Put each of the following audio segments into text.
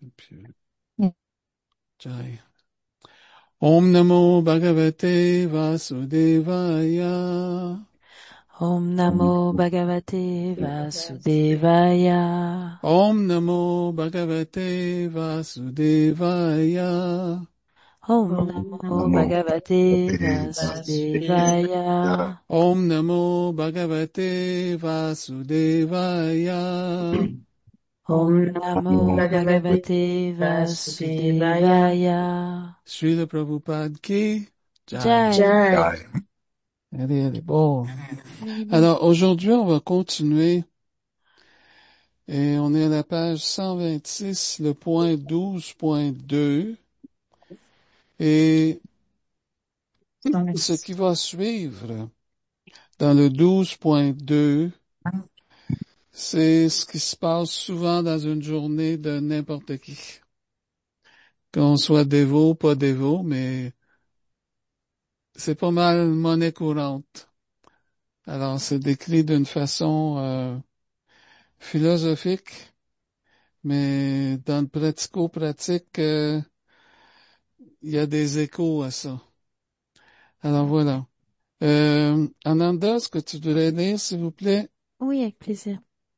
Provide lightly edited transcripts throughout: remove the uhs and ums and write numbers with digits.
Puis, Jai. Om Namo Bhagavate Vasudevaya. Om Namo Bhagavate Vasudevaya. Om Namo Bhagavate Vasudevaya. Om Namo Bhagavate Vasudevaya. Om Namo Bhagavate Vasudevaya. Om Namo Bhagavate Vasudevaya. Srila Prabhupada ki Jai. Jai. Allez, bon. Alors, aujourd'hui, on va continuer. Et on est à la page 126, le point 12.2. Et ce qui va suivre dans le 12.2, c'est ce qui se passe souvent dans une journée de n'importe qui. Qu'on soit dévot, pas dévot, mais c'est pas mal monnaie courante. Alors, c'est décrit d'une façon philosophique, mais dans le pratico-pratique, il y a des échos à ça. Alors voilà. Ananda, est-ce que tu voudrais lire, s'il vous plaît? Oui, avec plaisir.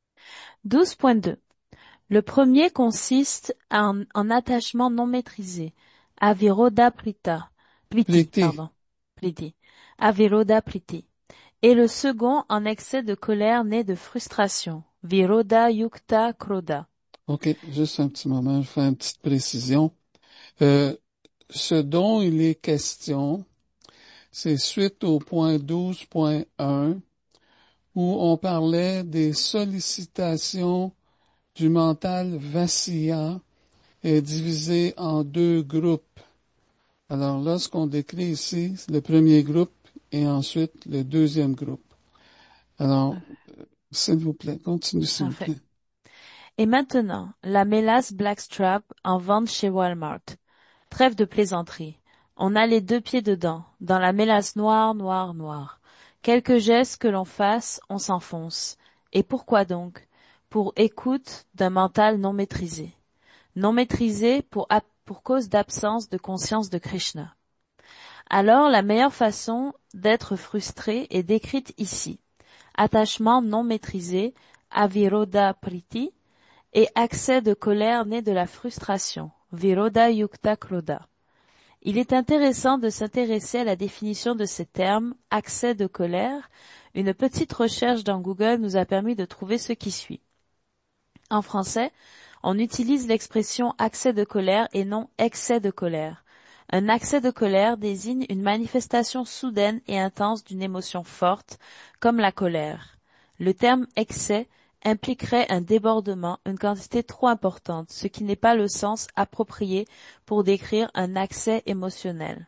12.2. Le premier consiste en attachement non maîtrisé. Aviroda prita. Priti, Pliti. pardon. Priti. Aviroda priti. Et le second en excès de colère né de frustration. Viroda yukta kroda. OK, juste un petit moment, je fais une petite précision. Euh, Ce dont il est question, c'est suite au point 12.1 où on parlait des sollicitations du mental vacillant et divisé en deux groupes. Alors là, ce qu'on décrit ici, c'est le premier groupe et ensuite le deuxième groupe. Alors, s'il vous plaît, continue s'il vous Parfait. plaît. Et maintenant, la mélasse Blackstrap en vente chez Walmart. Trêve de plaisanterie. On a les deux pieds dedans, dans la mélasse noire, noire, noire. Quelques gestes que l'on fasse, on s'enfonce. Et pourquoi donc? Pour écoute d'un mental non maîtrisé. Non maîtrisé pour cause d'absence de conscience de Krishna. Alors la meilleure façon d'être frustré est décrite ici. Attachement non maîtrisé, aviroda priti, et accès de colère né de la frustration, viroda yukta kroda. Il est intéressant de s'intéresser à la définition de ces termes, accès de colère. Une petite recherche dans Google nous a permis de trouver ce qui suit. En français, on utilise l'expression accès de colère et non excès de colère. Un accès de colère désigne une manifestation soudaine et intense d'une émotion forte, comme la colère. Le terme excès impliquerait un débordement, une quantité trop importante, ce qui n'est pas le sens approprié pour décrire un accès émotionnel.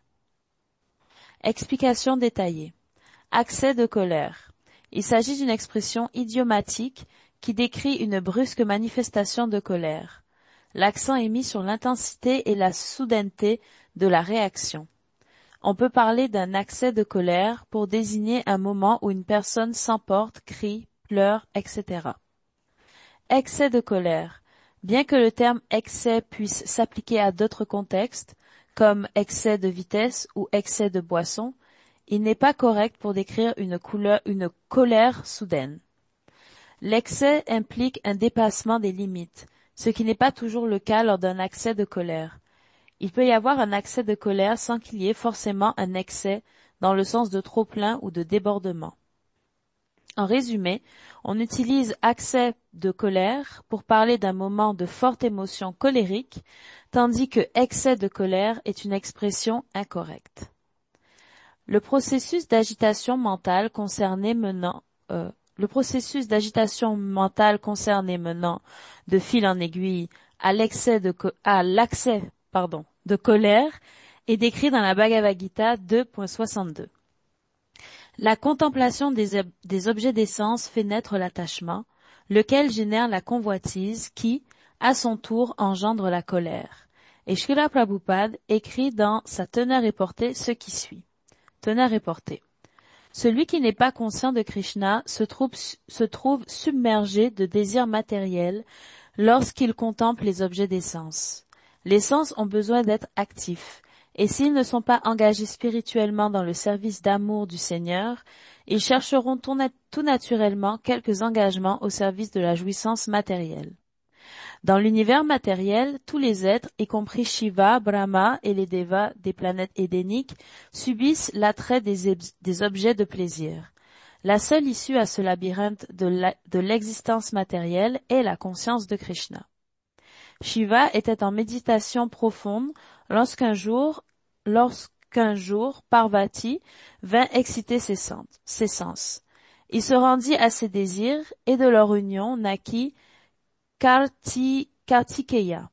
Explication détaillée. Accès de colère. Il s'agit d'une expression idiomatique qui décrit une brusque manifestation de colère. L'accent est mis sur l'intensité et la soudaineté de la réaction. On peut parler d'un accès de colère pour désigner un moment où une personne s'emporte, crie, pleure, etc. Excès de colère. Bien que le terme excès puisse s'appliquer à d'autres contextes, comme excès de vitesse ou excès de boisson, il n'est pas correct pour décrire une colère soudaine. L'excès implique un dépassement des limites, ce qui n'est pas toujours le cas lors d'un accès de colère. Il peut y avoir un accès de colère sans qu'il y ait forcément un excès dans le sens de trop-plein ou de débordement. En résumé, on utilise accès de colère pour parler d'un moment de forte émotion colérique, tandis que excès de colère est une expression incorrecte. Le processus d'agitation mentale concerné menant de fil en aiguille à l'accès de colère est décrit dans la Bhagavad Gita 2.62. La contemplation des objets d'essence fait naître l'attachement, lequel génère la convoitise qui, à son tour, engendre la colère. Et Srila Prabhupada écrit dans sa Teneur et Portée ce qui suit. Teneur et Portée. Celui qui n'est pas conscient de Krishna se trouve submergé de désirs matériels, lorsqu'ils contemplent les objets des sens. Les sens ont besoin d'être actifs, et s'ils ne sont pas engagés spirituellement dans le service d'amour du Seigneur, ils chercheront tout naturellement quelques engagements au service de la jouissance matérielle. Dans l'univers matériel, tous les êtres, y compris Shiva, Brahma et les Devas des planètes édéniques, subissent l'attrait des objets de plaisir. La seule issue à ce labyrinthe de l'existence matérielle est la conscience de Krishna. Shiva était en méditation profonde lorsqu'un jour Parvati vint exciter ses sens. Il se rendit à ses désirs et de leur union naquit Kartikeya.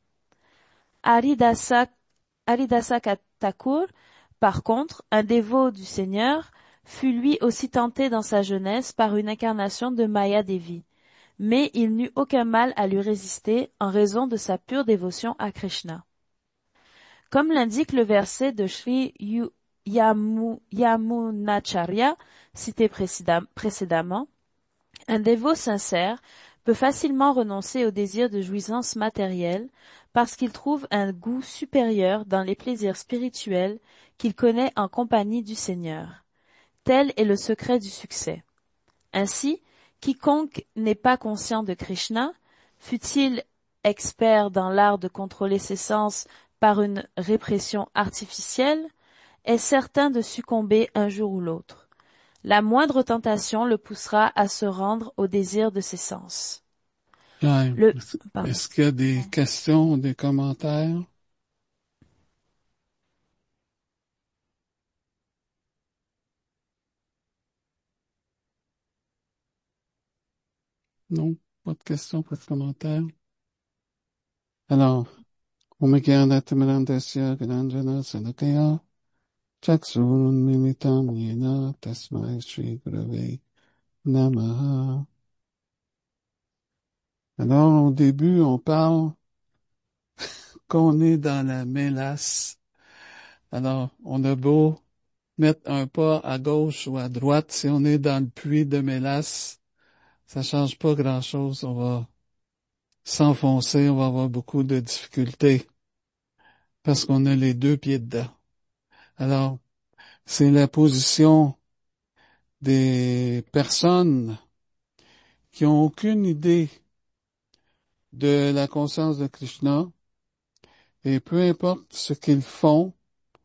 Haridasa Thakur, par contre, un dévot du Seigneur, fut lui aussi tenté dans sa jeunesse par une incarnation de Maya Devi, mais il n'eut aucun mal à lui résister en raison de sa pure dévotion à Krishna. Comme l'indique le verset de Sri Yamunacharya, cité précédemment, un dévot sincère peut facilement renoncer au désir de jouissance matérielle parce qu'il trouve un goût supérieur dans les plaisirs spirituels qu'il connaît en compagnie du Seigneur. Tel est le secret du succès. Ainsi, quiconque n'est pas conscient de Krishna, fût-il expert dans l'art de contrôler ses sens par une répression artificielle, est certain de succomber un jour ou l'autre. La moindre tentation le poussera à se rendre au désir de ses sens. Ouais. Pardon. Est-ce qu'il y a des questions, des commentaires? Non, pas de questions, pas de commentaires. Alors, Omekyanatamirandasya Gananjana Sanakaya Chaksurunmilitam Yena Tasmai Shri Gurave Namaha. Alors, au début, on parle qu'on est dans la mélasse. Alors, on a beau mettre un pas à gauche ou à droite, si on est dans le puits de mélasse, ça change pas grand-chose. On va s'enfoncer, on va avoir beaucoup de difficultés parce qu'on a les deux pieds dedans. Alors, c'est la position des personnes qui ont aucune idée de la conscience de Krishna et peu importe ce qu'ils font,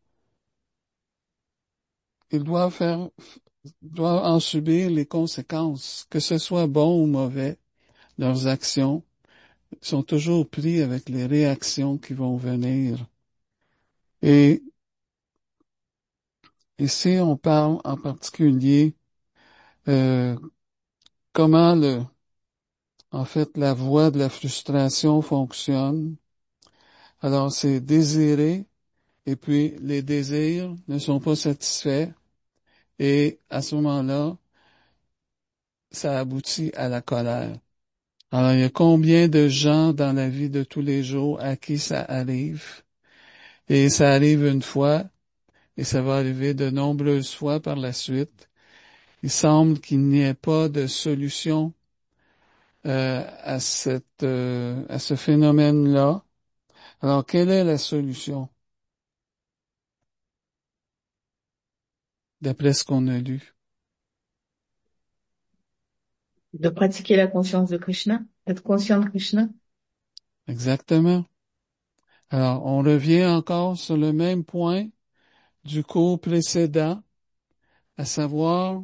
ils doivent en subir les conséquences, que ce soit bon ou mauvais, leurs actions sont toujours pris avec les réactions qui vont venir. Et ici, on parle en particulier euh, comment en fait, la voie de la frustration fonctionne. Alors, c'est désirer, et puis les désirs ne sont pas satisfaits, et à ce moment-là, ça aboutit à la colère. Alors, il y a combien de gens dans la vie de tous les jours à qui ça arrive? Et ça arrive une fois, et ça va arriver de nombreuses fois par la suite. Il semble qu'il n'y ait pas de solution à ce phénomène-là. Alors, quelle est la solution, d'après ce qu'on a lu? De pratiquer la conscience de Krishna, être conscient de Krishna. Exactement. Alors, on revient encore sur le même point du cours précédent, à savoir,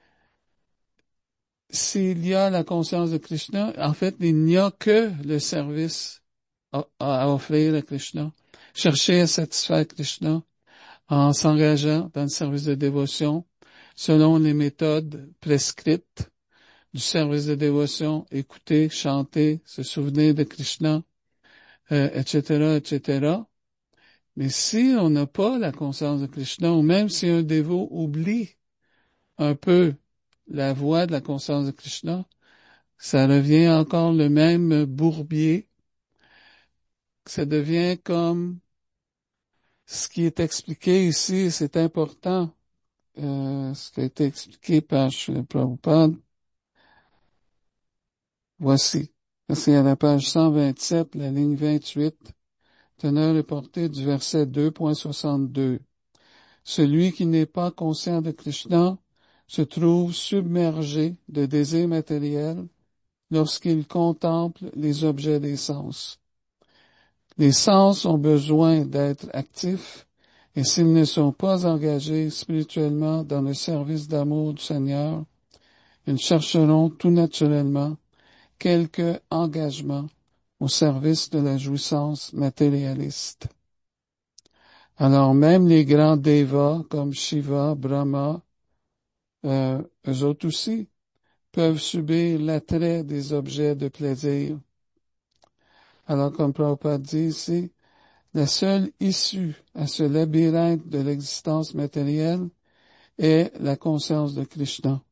s'il y a la conscience de Krishna, en fait, il n'y a que le service à offrir à Krishna. Chercher à satisfaire Krishna en s'engageant dans le service de dévotion selon les méthodes prescrites du service de dévotion, écouter, chanter, se souvenir de Krishna, etc., etc. Mais si on n'a pas la conscience de Krishna, ou même si un dévot oublie un peu la voie de la conscience de Krishna, ça revient encore le même bourbier. Ça devient comme ce qui est expliqué ici, c'est important, ce qui a été expliqué par Srila Prabhupada. Voici. C'est à la page 127, la ligne 28, teneur et portée du verset 2.62. Celui qui n'est pas conscient de Krishna se trouve submergé de désirs matériels lorsqu'il contemple les objets des sens. Les sens ont besoin d'être actifs et s'ils ne sont pas engagés spirituellement dans le service d'amour du Seigneur, ils chercheront tout naturellement quelque engagement au service de la jouissance matérialiste. Alors même les grands devas comme Shiva, Brahma, eux autres aussi, peuvent subir l'attrait des objets de plaisir. Alors comme Prabhupada dit ici, la seule issue à ce labyrinthe de l'existence matérielle est la conscience de Krishna.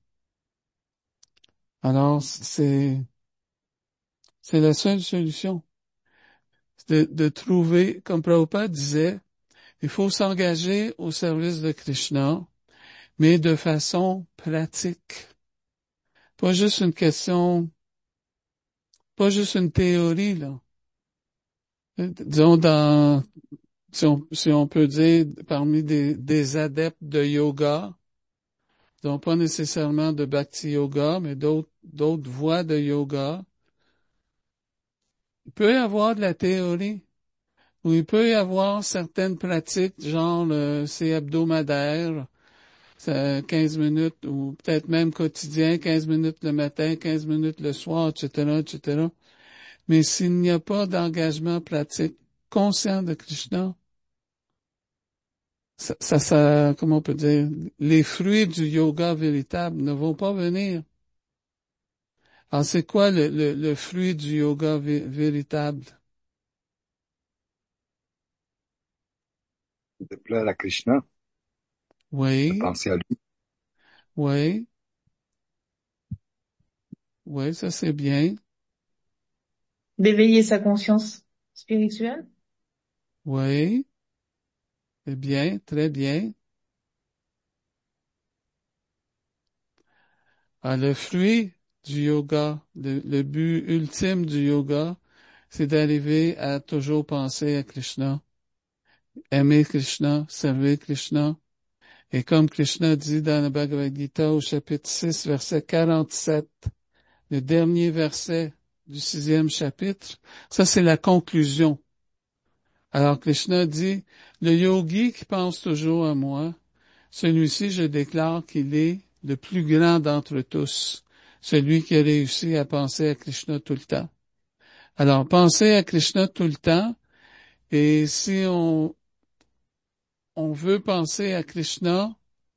Alors c'est la seule solution, de trouver, comme Prabhupada disait, il faut s'engager au service de Krishna, mais de façon pratique. Pas juste une question, pas juste une théorie, là. Disons si on peut dire, parmi des adeptes de yoga, disons pas nécessairement de bhakti yoga, mais d'autres voies de yoga, il peut y avoir de la théorie, ou il peut y avoir certaines pratiques, genre c'est hebdomadaire, 15 minutes, ou peut-être même quotidien, 15 minutes le matin, 15 minutes le soir, etc., etc. Mais s'il n'y a pas d'engagement pratique conscient de Krishna, comment on peut dire, les fruits du yoga véritable ne vont pas venir. Alors, c'est quoi le fruit du yoga véritable? De plaire à Krishna, de Oui, penser à lui. oui, oui, ça c'est bien. D'éveiller sa conscience spirituelle. Oui, c'est bien, très bien. Ah, le fruit du yoga, le but ultime du yoga, c'est d'arriver à toujours penser à Krishna, aimer Krishna, servir Krishna. Et comme Krishna dit dans le Bhagavad Gita au chapitre 6, verset 47, le dernier verset du 6e chapitre, ça c'est la conclusion. Alors Krishna dit, le yogi qui pense toujours à moi, celui-ci je déclare qu'il est le plus grand d'entre tous, celui qui a réussi à penser à Krishna tout le temps. Alors penser à Krishna tout le temps, et si on veut penser à Krishna,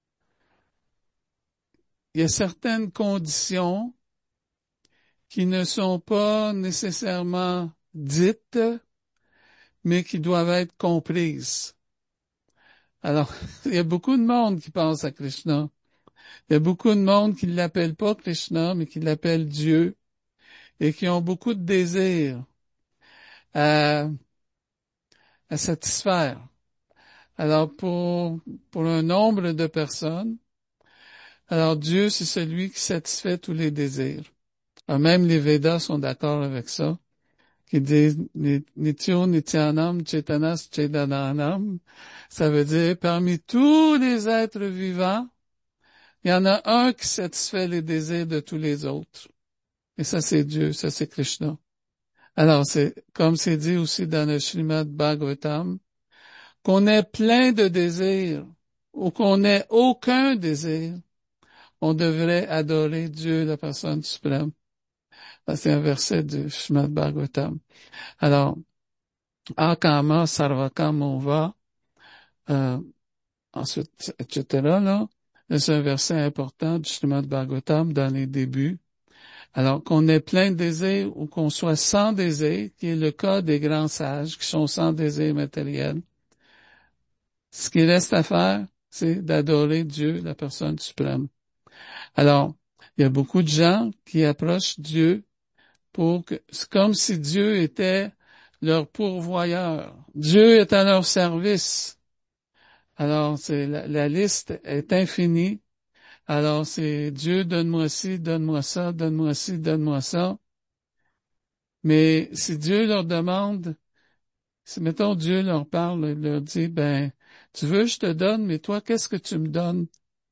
il y a certaines conditions qui ne sont pas nécessairement dites, mais qui doivent être comprises. Alors, il y a beaucoup de monde qui pense à Krishna. Il y a beaucoup de monde qui ne l'appelle pas Krishna, mais qui l'appelle Dieu, et qui ont beaucoup de désirs à, à satisfaire. Alors, pour un nombre de personnes, alors Dieu, c'est celui qui satisfait tous les désirs. Alors, même les Védas sont d'accord avec ça, qui disent Nityo Nityanam Chetanas Chetananam. Ça veut dire, parmi tous les êtres vivants, il y en a un qui satisfait les désirs de tous les autres. Et ça, c'est Dieu, ça, c'est Krishna. Alors, c'est, comme c'est dit aussi dans le Srimad Bhagavatam, qu'on ait plein de désirs ou qu'on ait aucun désir, on devrait adorer Dieu, la personne suprême. Ça, c'est un verset du Srimad Bhagavatam. Alors, Akama, Sarvakama, va, euh, ensuite, etc., là. C'est un verset important du Srimad Bhagavatam dans les débuts. Alors, qu'on ait plein de désirs ou qu'on soit sans désir, qui est le cas des grands sages qui sont sans désir matériel, ce qui reste à faire, c'est d'adorer Dieu, la personne suprême. Alors, il y a beaucoup de gens qui approchent Dieu c'est comme si Dieu était leur pourvoyeur. Dieu est à leur service. Alors, la liste est infinie. Alors, c'est Dieu, donne-moi ci, donne-moi ça, donne-moi ci, donne-moi ça. Mais si Dieu leur demande, si mettons Dieu leur parle, il leur dit, ben, tu veux, je te donne, mais toi, qu'est-ce que tu me donnes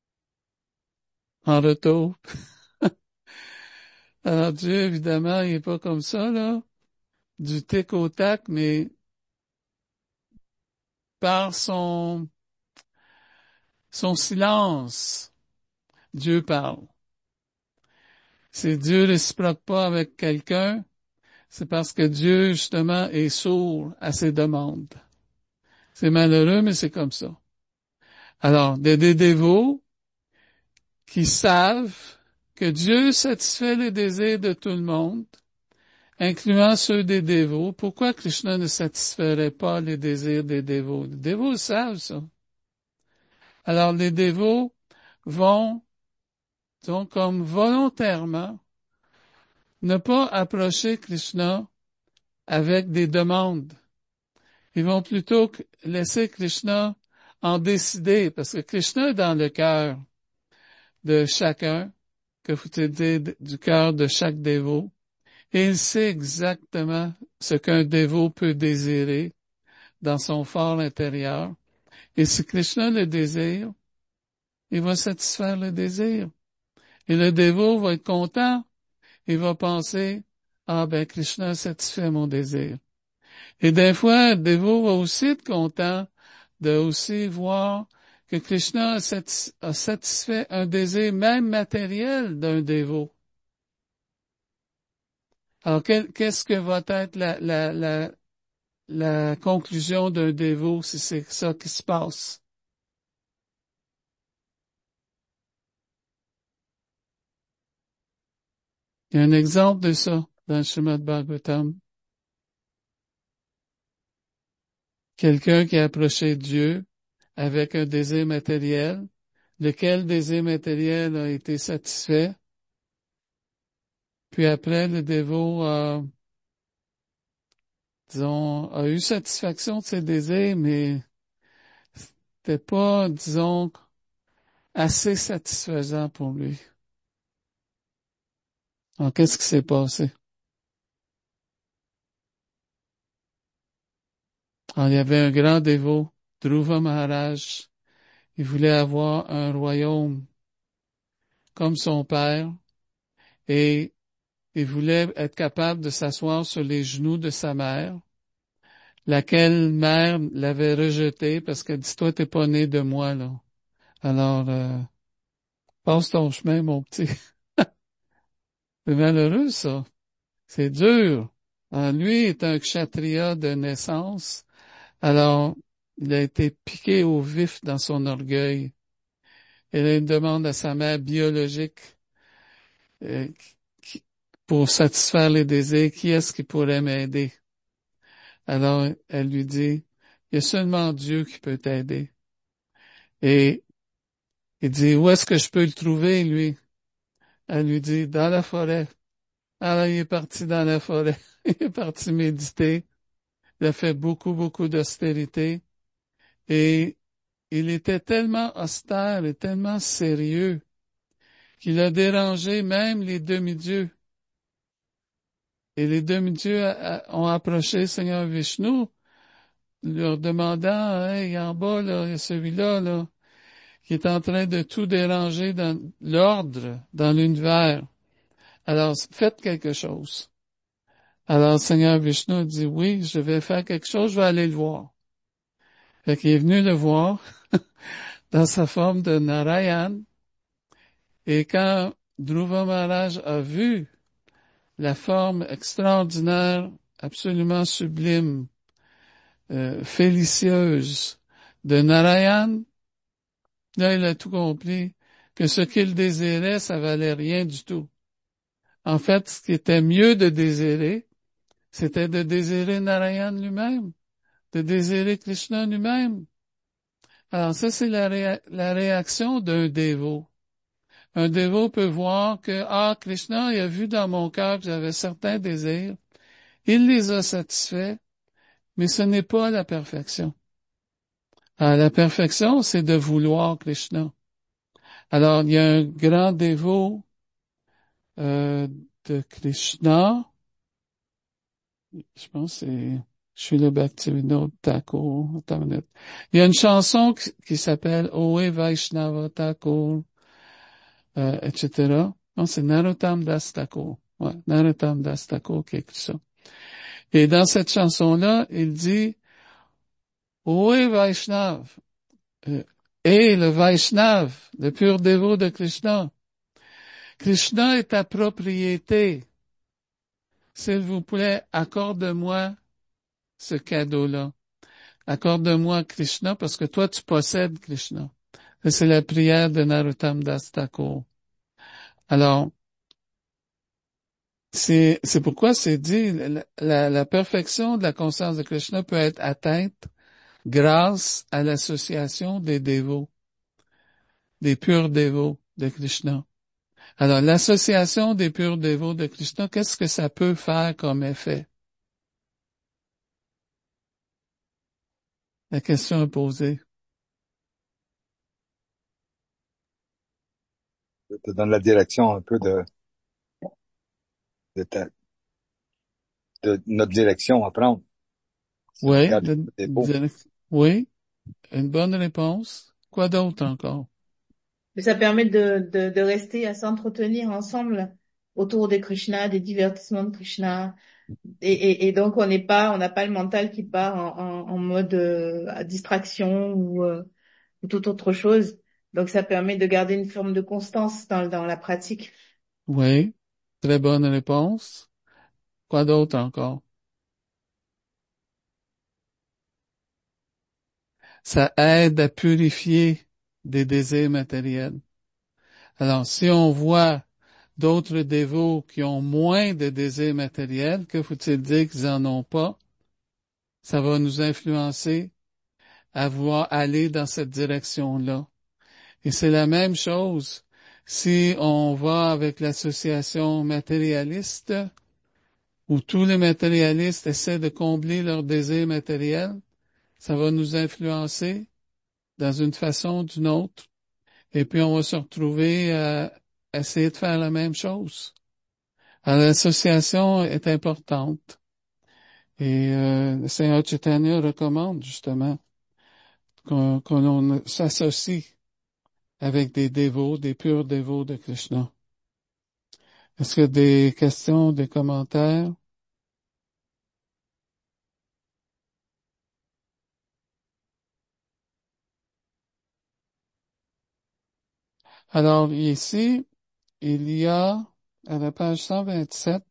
en retour? Alors Dieu, évidemment, il est pas comme ça, là, du tic au tac, mais par son silence, Dieu parle. Si Dieu réciproque pas avec quelqu'un, c'est parce que Dieu, justement, est sourd à ses demandes. C'est malheureux, mais c'est comme ça. Alors, des dévots qui savent que Dieu satisfait les désirs de tout le monde, incluant ceux des dévots. Pourquoi Krishna ne satisferait pas les désirs des dévots? Les dévots savent ça. Alors, les dévots vont, donc, comme volontairement, ne pas approcher Krishna avec des demandes. Ils vont plutôt laisser Krishna en décider, parce que Krishna est dans le cœur de chacun, que vous dites du cœur de chaque dévot, et il sait exactement ce qu'un dévot peut désirer dans son fort intérieur. Et si Krishna le désire, il va satisfaire le désir. Et le dévot va être content, il va penser, ah ben Krishna satisfait mon désir. Et des fois, le dévot va aussi être content de aussi voir que Krishna a satisfait un désir même matériel d'un dévot. Alors, qu'est-ce que va être la conclusion d'un dévot si c'est ça qui se passe? Il y a un exemple de ça dans le Srimad Bhagavatam. Quelqu'un qui a approché Dieu avec un désir matériel, lequel désir matériel a été satisfait, puis après le dévot a eu satisfaction de ses désirs, mais c'était pas, disons, assez satisfaisant pour lui. Alors, qu'est-ce qui s'est passé? Alors, il y avait un grand dévot, Dhruva Maharaj. Il voulait avoir un royaume comme son père et il voulait être capable de s'asseoir sur les genoux de sa mère, laquelle mère l'avait rejeté parce qu'elle dit, toi, t'es pas né de moi, là. Alors, passe ton chemin, mon petit. C'est malheureux, ça. C'est dur. Alors, lui est un kshatriya de naissance. Alors, il a été piqué au vif dans son orgueil. Et là, il demande à sa mère biologique euh, qui- pour satisfaire les désirs, qui est-ce qui pourrait m'aider? Alors, elle lui dit, il y a seulement Dieu qui peut t'aider. Et il dit, où est-ce que je peux le trouver, lui? Elle lui dit, dans la forêt. Alors, il est parti dans la forêt. Il est parti méditer. Il a fait beaucoup, beaucoup d'austérité. Et il était tellement austère et tellement sérieux qu'il a dérangé même les demi-dieux. Et les demi-dieux ont approché Seigneur Vishnu, leur demandant, hey, en bas, là, il y a celui-là, là, qui est en train de tout déranger dans l'ordre, dans l'univers. Alors, faites quelque chose. Alors, Seigneur Vishnu dit, oui, je vais faire quelque chose, je vais aller le voir. Fait qu'il est venu le voir dans sa forme de Narayan. Et quand Dhruva Maharaj a vu la forme extraordinaire, absolument sublime, félicieuse de Narayan, là, il a tout compris, que ce qu'il désirait, ça valait rien du tout. En fait, ce qui était mieux de désirer, c'était de désirer Narayan lui-même, de désirer Krishna lui-même. Alors ça, c'est la réaction d'un dévot. Un dévot peut voir que, ah, Krishna, il a vu dans mon cœur que j'avais certains désirs. Il les a satisfaits, mais ce n'est pas la perfection. Alors, la perfection, c'est de vouloir Krishna. Alors, il y a un grand dévot de Krishna je pense que c'est Srila Bhaktivinoda Thakur. Attends une minute. Il y a une chanson qui s'appelle Oe Vaishnava Thakur, etc. Non, c'est Narottam Das Thakur. Ouais, Narottam Das Thakur qui écrit ça. Et dans cette chanson-là, il dit Oe Vaishnav, et le Vaishnav, le pur dévot de Krishna. Krishna est ta propriété. S'il vous plaît, accorde-moi ce cadeau-là. Accorde-moi Krishna parce que toi, tu possèdes Krishna. C'est la prière de Narottam Das Thakur. Alors, c'est pourquoi c'est dit, la perfection de la conscience de Krishna peut être atteinte grâce à l'association des dévots, des purs dévots de Krishna. Alors, l'association des purs dévots de Krishna, qu'est-ce que ça peut faire comme effet? La question est posée. Je te donne la direction un peu de, ta, de notre direction à prendre. Si on Oui, regarde les dépôts. oui, une bonne réponse. Quoi d'autre encore? Mais ça permet de rester à s'entretenir ensemble autour de Krishna, des divertissements de Krishna. Et donc on n'a pas le mental qui part en mode à distraction ou toute autre chose. Donc ça permet de garder une forme de constance dans la pratique. Oui, très bonne réponse. Quoi d'autre encore? Ça aide à purifier des désirs matériels. Alors, si on voit d'autres dévots qui ont moins de désirs matériels, que faut-il dire qu'ils en ont pas? Ça va nous influencer à vouloir aller dans cette direction-là. Et c'est la même chose si on va avec l'association matérialiste, où tous les matérialistes essaient de combler leurs désirs matériels, ça va nous influencer dans une façon ou d'une autre. Et puis on va se retrouver à essayer de faire la même chose. Alors l'association est importante. Et le Seigneur Chaitanya recommande justement qu'on s'associe avec des dévots, des purs dévots de Krishna. Est-ce qu'il y a des questions, des commentaires? Alors ici, il y a à la page 127,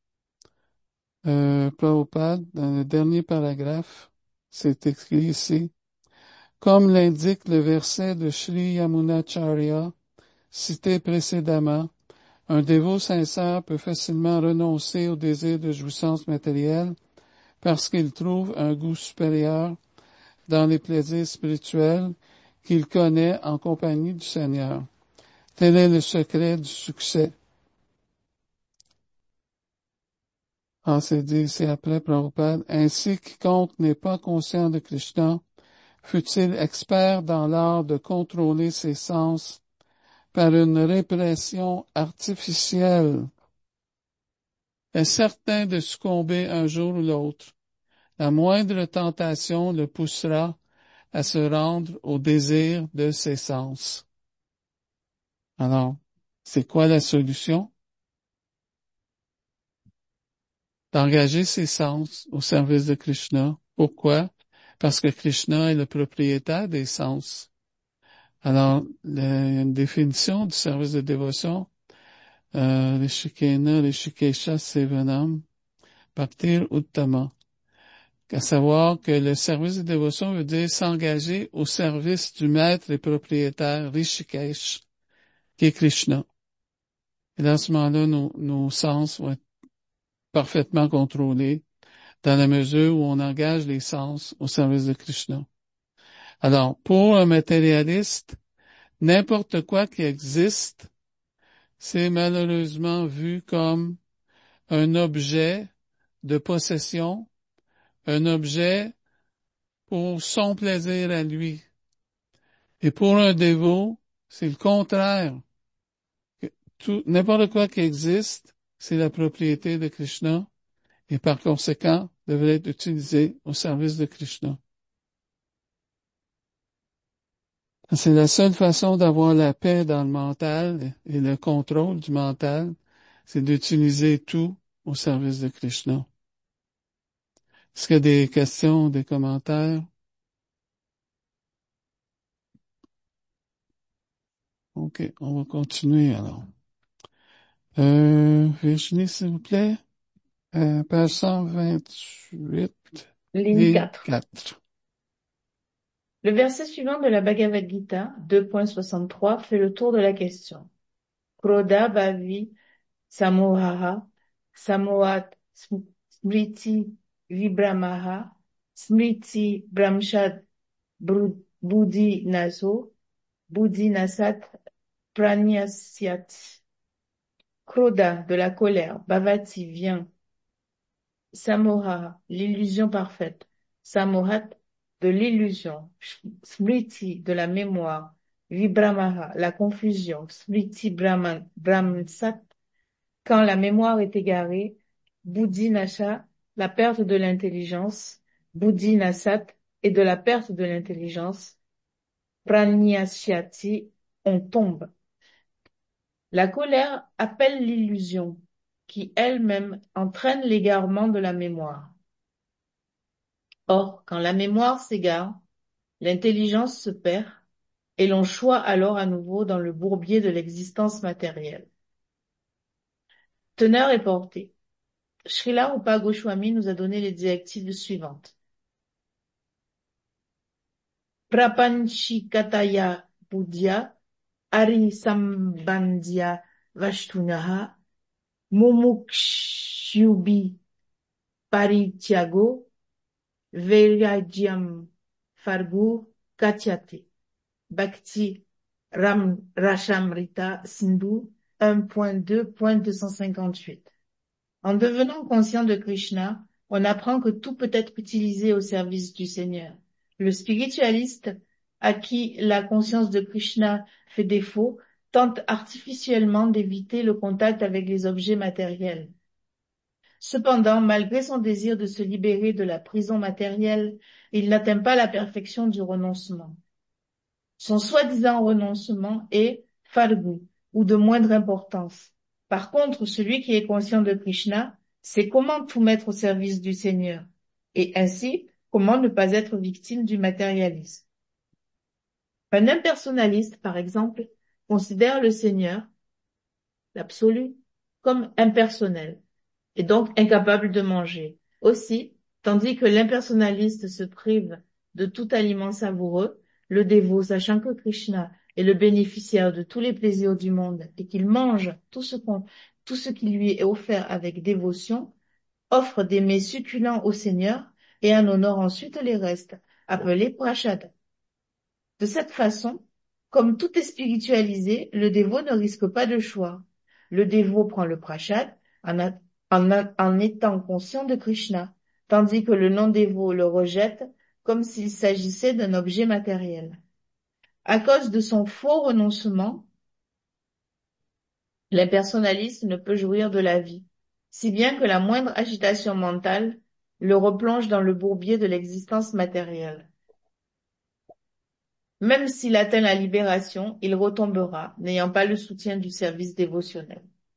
Prabhupada, dans le dernier paragraphe, c'est écrit ici, comme l'indique le verset de Sri Yamunacharya, cité précédemment, un dévot sincère peut facilement renoncer au désir de jouissance matérielle parce qu'il trouve un goût supérieur dans les plaisirs spirituels qu'il connaît en compagnie du Seigneur. Tel est le secret du succès. C'est dit ici après Prabhupada, ainsi quiconque n'est pas conscient de Krishna, fut-il expert dans l'art de contrôler ses sens par une répression artificielle, est certain de succomber un jour ou l'autre. La moindre tentation le poussera à se rendre au désir de ses sens. Alors, c'est quoi la solution? D'engager ses sens au service de Krishna. Pourquoi? Parce que Krishna est le propriétaire des sens. Alors, il y a une définition du service de dévotion, Rishikena, Rishikesha, Sevanam, Bhaktir Uttama. À savoir que le service de dévotion veut dire s'engager au service du maître et propriétaire Rishikesh, qui est Krishna. Et dans ce moment-là, nos sens vont être parfaitement contrôlés dans la mesure où on engage les sens au service de Krishna. Alors, pour un matérialiste, n'importe quoi qui existe, c'est malheureusement vu comme un objet de possession, un objet pour son plaisir à lui. Et pour un dévot, c'est le contraire. N'importe quoi qui existe, c'est la propriété de Krishna et par conséquent devrait être utilisé au service de Krishna. C'est la seule façon d'avoir la paix dans le mental et le contrôle du mental, c'est d'utiliser tout au service de Krishna. Est-ce qu'il y a des questions, des commentaires? OK, on va continuer alors. Virginie, s'il vous plaît. Page 128, Ligne ligne 4. 4. Le verset suivant de la Bhagavad Gita, 2.63, fait le tour de la question. Krodha bhavi samohaha samohat smriti vibhramaha smriti brahmshad buddhi naso buddhi nasat pranyasya. Krodha, de la colère, bhavati, vient, samoha, l'illusion parfaite, samohat, de l'illusion, smriti, de la mémoire, vibhramaha, la confusion, smriti brahmsat, quand la mémoire est égarée, buddhi nasha, la perte de l'intelligence, buddhi nasat, et de la perte de l'intelligence, pranyashyati, on tombe. La colère appelle l'illusion, qui elle-même entraîne l'égarement de la mémoire. Or, quand la mémoire s'égare, l'intelligence se perd, et l'on choit alors à nouveau dans le bourbier de l'existence matérielle. Teneur et portée. Srila Rupa Goswami nous a donné les directives suivantes. Prapanchikataya buddhya ari sambandhya vashtunaha mumukshyubi parityago vairagyam fargu katyate. Bhakti Rashamrita Sindhu 1.2.258. En devenant conscient de Krishna, on apprend que tout peut être utilisé au service du Seigneur. Le spiritualiste, à qui la conscience de Krishna fait défaut, tente artificiellement d'éviter le contact avec les objets matériels. Cependant, malgré son désir de se libérer de la prison matérielle, il n'atteint pas la perfection du renoncement. Son soi-disant renoncement est falgu, ou de moindre importance. Par contre, celui qui est conscient de Krishna sait comment tout mettre au service du Seigneur, et ainsi comment ne pas être victime du matérialisme. Un impersonnaliste, par exemple, considère le Seigneur, l'absolu, comme impersonnel, et donc incapable de manger. Aussi, tandis que l'impersonnaliste se prive de tout aliment savoureux, le dévot, sachant que Krishna est le bénéficiaire de tous les plaisirs du monde et qu'il mange tout ce qui lui est offert avec dévotion, offre des mets succulents au Seigneur et en honore ensuite les restes, appelés prashad. De cette façon, comme tout est spiritualisé, le dévot ne risque pas de choix. Le dévot prend le prashad en étant conscient de Krishna, tandis que le non-dévot le rejette comme s'il s'agissait d'un objet matériel. À cause de son faux renoncement, l'impersonnaliste ne peut jouir de la vie, si bien que la moindre agitation mentale le replonge dans le bourbier de l'existence matérielle. Même s'il atteint la libération, il retombera, n'ayant pas le soutien du service dévotionnel.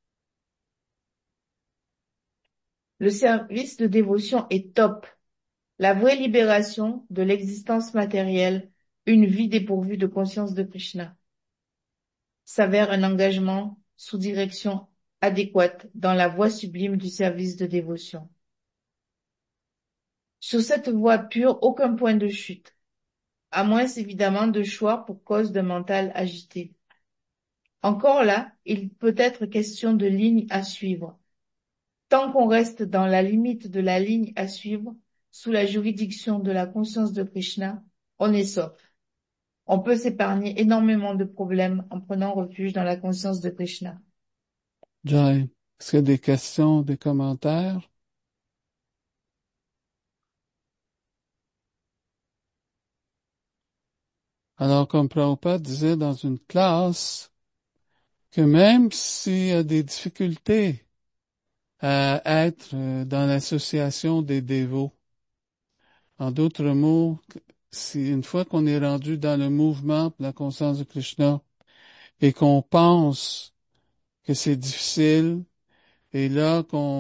Le service de dévotion est top. La vraie libération de l'existence matérielle, une vie dépourvue de conscience de Krishna, s'avère un engagement sous direction adéquate dans la voie sublime du service de dévotion. Sur cette voie pure, aucun point de chute, à moins évidemment de choix pour cause d'un mental agité. Encore là, il peut être question de ligne à suivre. Tant qu'on reste dans la limite de la ligne à suivre, sous la juridiction de la conscience de Krishna, on est sauf. On peut s'épargner énormément de problèmes en prenant refuge dans la conscience de Krishna. Jai, est-ce qu'il y a des questions, des commentaires? Alors, comme Prabhupada disait dans une classe, que même s'il y a des difficultés à être dans l'association des dévots. En d'autres mots, si une fois qu'on est rendu dans le mouvement pour la conscience de Krishna et qu'on pense que c'est difficile, et là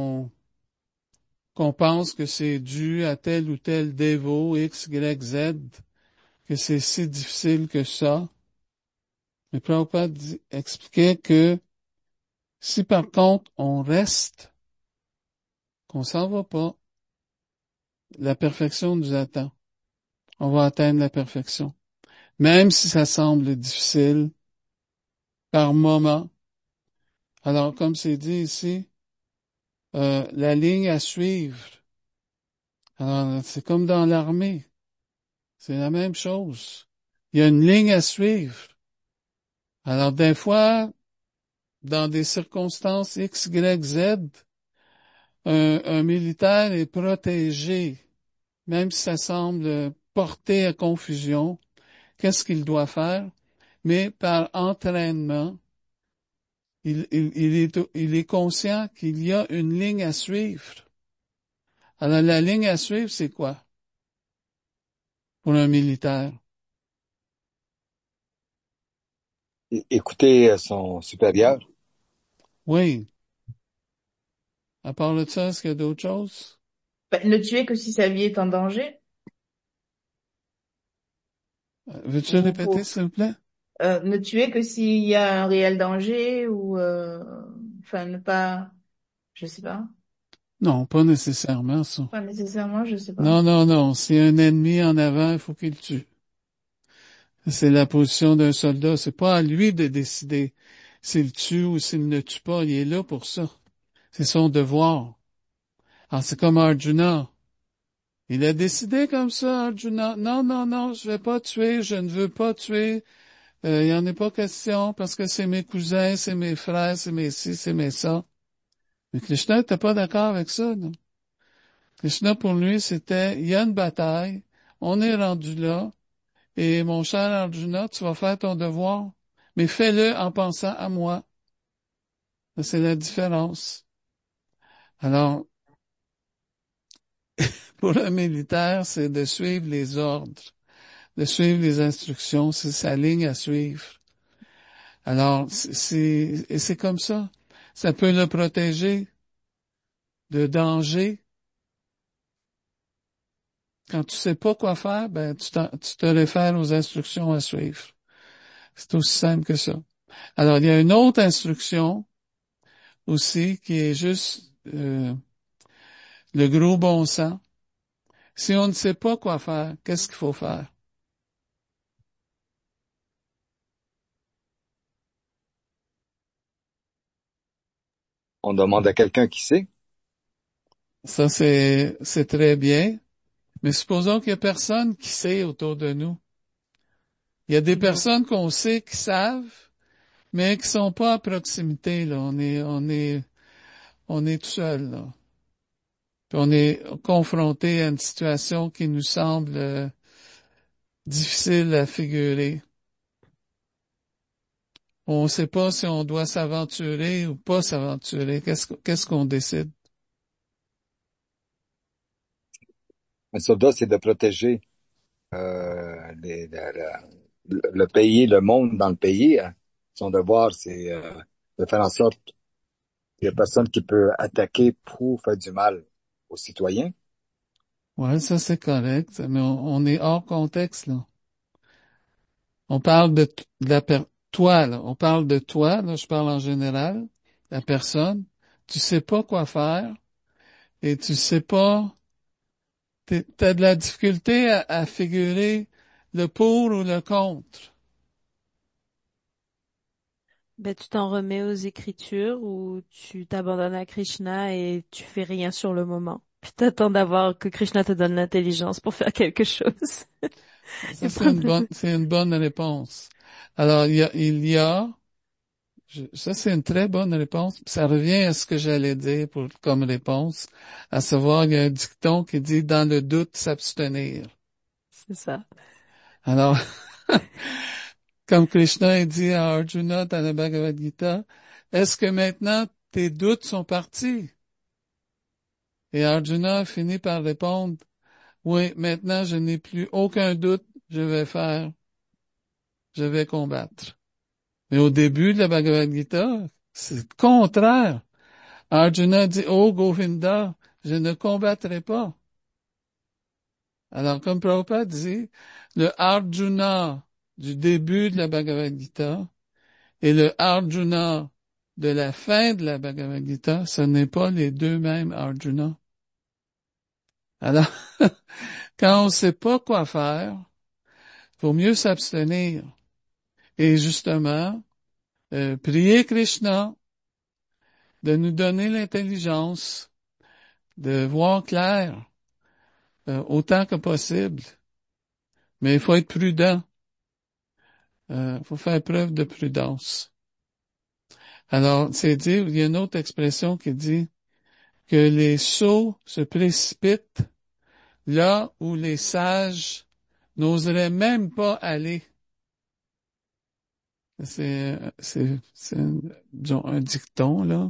qu'on pense que c'est dû à tel ou tel dévot X, Y, Z, que c'est si difficile que ça. Mais Prabhupada expliquait que si par contre on reste, qu'on s'en va pas, la perfection nous attend. On va atteindre la perfection. Même si ça semble difficile par moment. Alors, comme c'est dit ici, la ligne à suivre. Alors, c'est comme dans l'armée. C'est la même chose. Il y a une ligne à suivre. Alors, des fois, dans des circonstances X, Y, Z, un militaire est protégé, même si ça semble porter à confusion. Qu'est-ce qu'il doit faire? Mais par entraînement, il est conscient qu'il y a une ligne à suivre. Alors, la ligne à suivre, c'est quoi pour un militaire? Écouter son supérieur. Oui. À part de ça, est-ce qu'il y a d'autres choses? Ben, ne tuer que si sa vie est en danger, Veux-tu ou répéter, pour s'il vous plaît? ne tuer que s'il y a un réel danger, ou enfin ne pas, je sais pas, Non, pas nécessairement, ça. pas nécessairement, je sais pas. Non, non, non. S'il y a un ennemi en avant, il faut qu'il le tue. C'est la position d'un soldat. C'est pas à lui de décider s'il tue ou s'il ne tue pas. Il est là pour ça. C'est son devoir. Alors, c'est comme Arjuna. Il a décidé comme ça, Arjuna. Non, non, non, je vais pas tuer, je ne veux pas tuer. Il y en a pas question parce que c'est mes cousins, c'est mes frères, c'est mes ci, c'est mes ça. Mais Krishna n'était pas d'accord avec ça, non. Krishna, pour lui, c'était, il y a une bataille, on est rendu là, et mon cher Arjuna, tu vas faire ton devoir, mais fais-le en pensant à moi. C'est la différence. Alors, pour un militaire, c'est de suivre les ordres, de suivre les instructions, c'est sa ligne à suivre. Alors, et c'est comme ça. Ça peut le protéger de danger. Quand tu sais pas quoi faire, ben, tu te réfères aux instructions à suivre. C'est aussi simple que ça. Alors, il y a une autre instruction aussi qui est juste le gros bon sens. Si on ne sait pas quoi faire, qu'est-ce qu'il faut faire? On demande à quelqu'un qui sait. Ça, c'est très bien. Mais supposons qu'il y a personne qui sait autour de nous. Il y a des Donc, personnes qu'on sait qui savent, mais qui sont pas à proximité, là. On est tout seul, là. Puis on est confronté à une situation qui nous semble difficile à figurer. On ne sait pas si on doit s'aventurer ou pas s'aventurer. Qu'est-ce qu'on décide? Un soldat, c'est de protéger le pays, le monde dans le pays. Hein. Son devoir, c'est de faire en sorte qu'il n'y a personne qui peut attaquer pour faire du mal aux citoyens. Ouais, ça c'est correct, mais on est hors contexte, là. On parle toi, là. On parle de toi, là, je parle en général, la personne. Tu sais pas quoi faire et tu sais pas, t'as de la difficulté à figurer le pour ou le contre. Ben, tu t'en remets aux écritures ou tu t'abandonnes à Krishna et tu fais rien sur le moment. Puis t'attends d'avoir que Krishna te donne l'intelligence pour faire quelque chose. Ça, Et prendre le... c'est une bonne réponse. Alors, ça, c'est une très bonne réponse. Ça revient à ce que j'allais dire comme réponse, à savoir, il y a un dicton qui dit, dans le doute, s'abstenir. C'est ça. Alors, comme Krishna a dit à Arjuna dans la Bhagavad Gita, est-ce que maintenant tes doutes sont partis? Et Arjuna finit par répondre, oui, maintenant je n'ai plus aucun doute, je vais combattre. Mais au début de la Bhagavad Gita, c'est le contraire. Arjuna dit, oh Govinda, je ne combattrai pas. Alors, comme Prabhupada dit, le Arjuna du début de la Bhagavad Gita et le Arjuna de la fin de la Bhagavad Gita, ce n'est pas les deux mêmes Arjuna. Alors, quand on ne sait pas quoi faire, faut mieux s'abstenir. Et justement, prier Krishna de nous donner l'intelligence de voir clair autant que possible. Mais il faut être prudent. Il faut faire preuve de prudence. Alors, c'est dire, il y a une autre expression qui dit que les sots se précipitent là où les sages n'oseraient même pas aller. C'est disons, un dicton, là.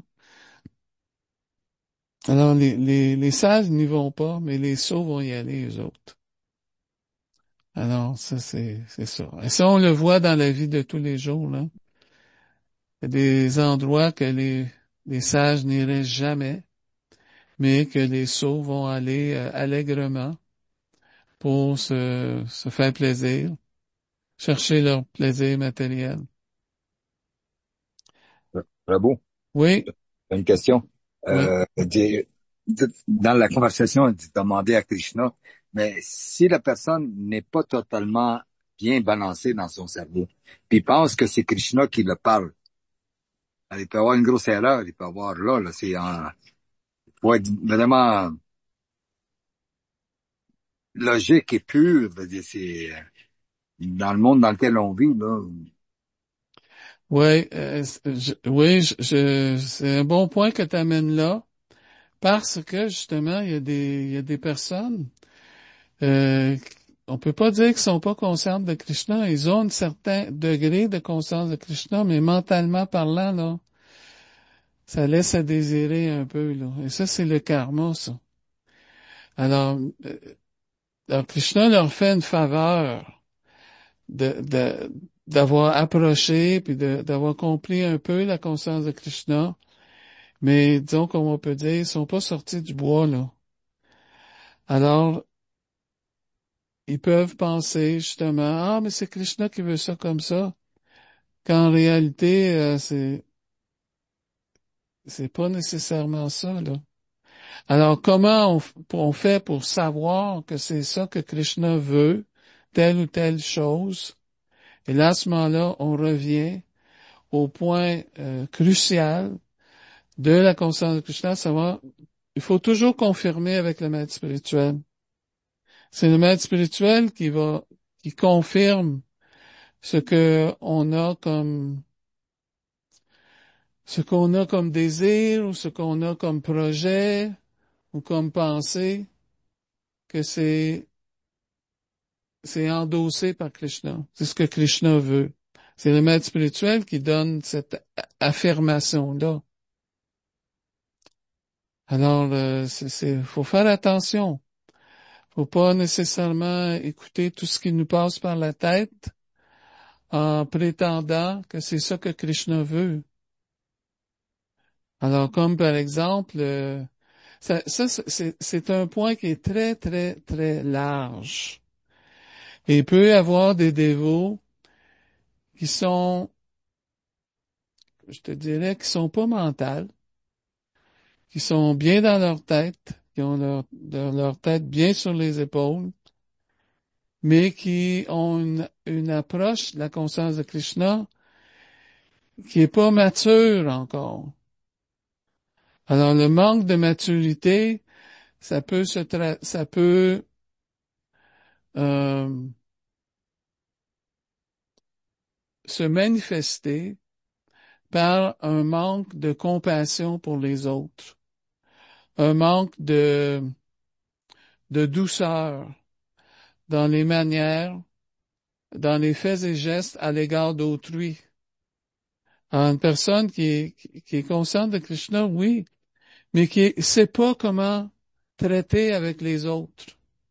Alors, les sages n'y vont pas, mais les sots vont y aller, eux autres. Alors, ça, c'est ça. Et ça, on le voit dans la vie de tous les jours, là. Il y a des endroits que les sages n'iraient jamais, mais que les sots vont aller allègrement pour se faire plaisir, chercher leur plaisir matériel. Bravo. Oui, Une question. oui. Dans la conversation, tu demandais à Krishna, mais si la personne n'est pas totalement bien balancée dans son cerveau, puis pense que c'est Krishna qui le parle, alors, il peut avoir une grosse erreur, il peut avoir là, faut être vraiment logique et pur, je veux dire, c'est dans le monde dans lequel on vit, là. Oui, c'est un bon point que tu amènes là, parce que justement, il y a des personnes, euh, on peut pas dire qu'ils sont pas conscients de Krishna, ils ont un certain degré de conscience de Krishna, mais mentalement parlant, là, ça laisse à désirer un peu, là. Et ça, c'est le karma, ça. Alors, alors Krishna leur fait une faveur de, d'avoir approché puis d'avoir compris un peu la conscience de Krishna. Mais disons, comme on peut dire, ils sont pas sortis du bois, là. Alors, ils peuvent penser justement, ah, mais c'est Krishna qui veut ça comme ça. Qu'en réalité, c'est pas nécessairement ça, là. Alors, comment on fait pour savoir que c'est ça que Krishna veut, telle ou telle chose? Et là, à ce moment-là, on revient au point crucial de la conscience de Krishna, savoir, il faut toujours confirmer avec le maître spirituel. C'est le maître spirituel qui confirme ce que ce qu'on a comme désir ou ce qu'on a comme projet ou comme pensée, que c'est endossé par Krishna. C'est ce que Krishna veut. C'est le maître spirituel qui donne cette affirmation-là. Alors, faut faire attention. Faut pas nécessairement écouter tout ce qui nous passe par la tête en prétendant que c'est ça que Krishna veut. Alors, comme par exemple, c'est un point qui est très, très, très large. Et il peut y avoir des dévots qui sont, je te dirais, qui sont pas mentales, qui sont bien dans leur tête, qui ont leur tête bien sur les épaules, mais qui ont une approche de la conscience de Krishna qui est pas mature encore. Alors, le manque de maturité, ça peut euh, se manifester par un manque de compassion pour les autres, un manque de douceur dans les manières, dans les faits et gestes à l'égard d'autrui. Alors, une personne qui est consciente de Krishna, oui, mais qui sait pas comment traiter avec les autres.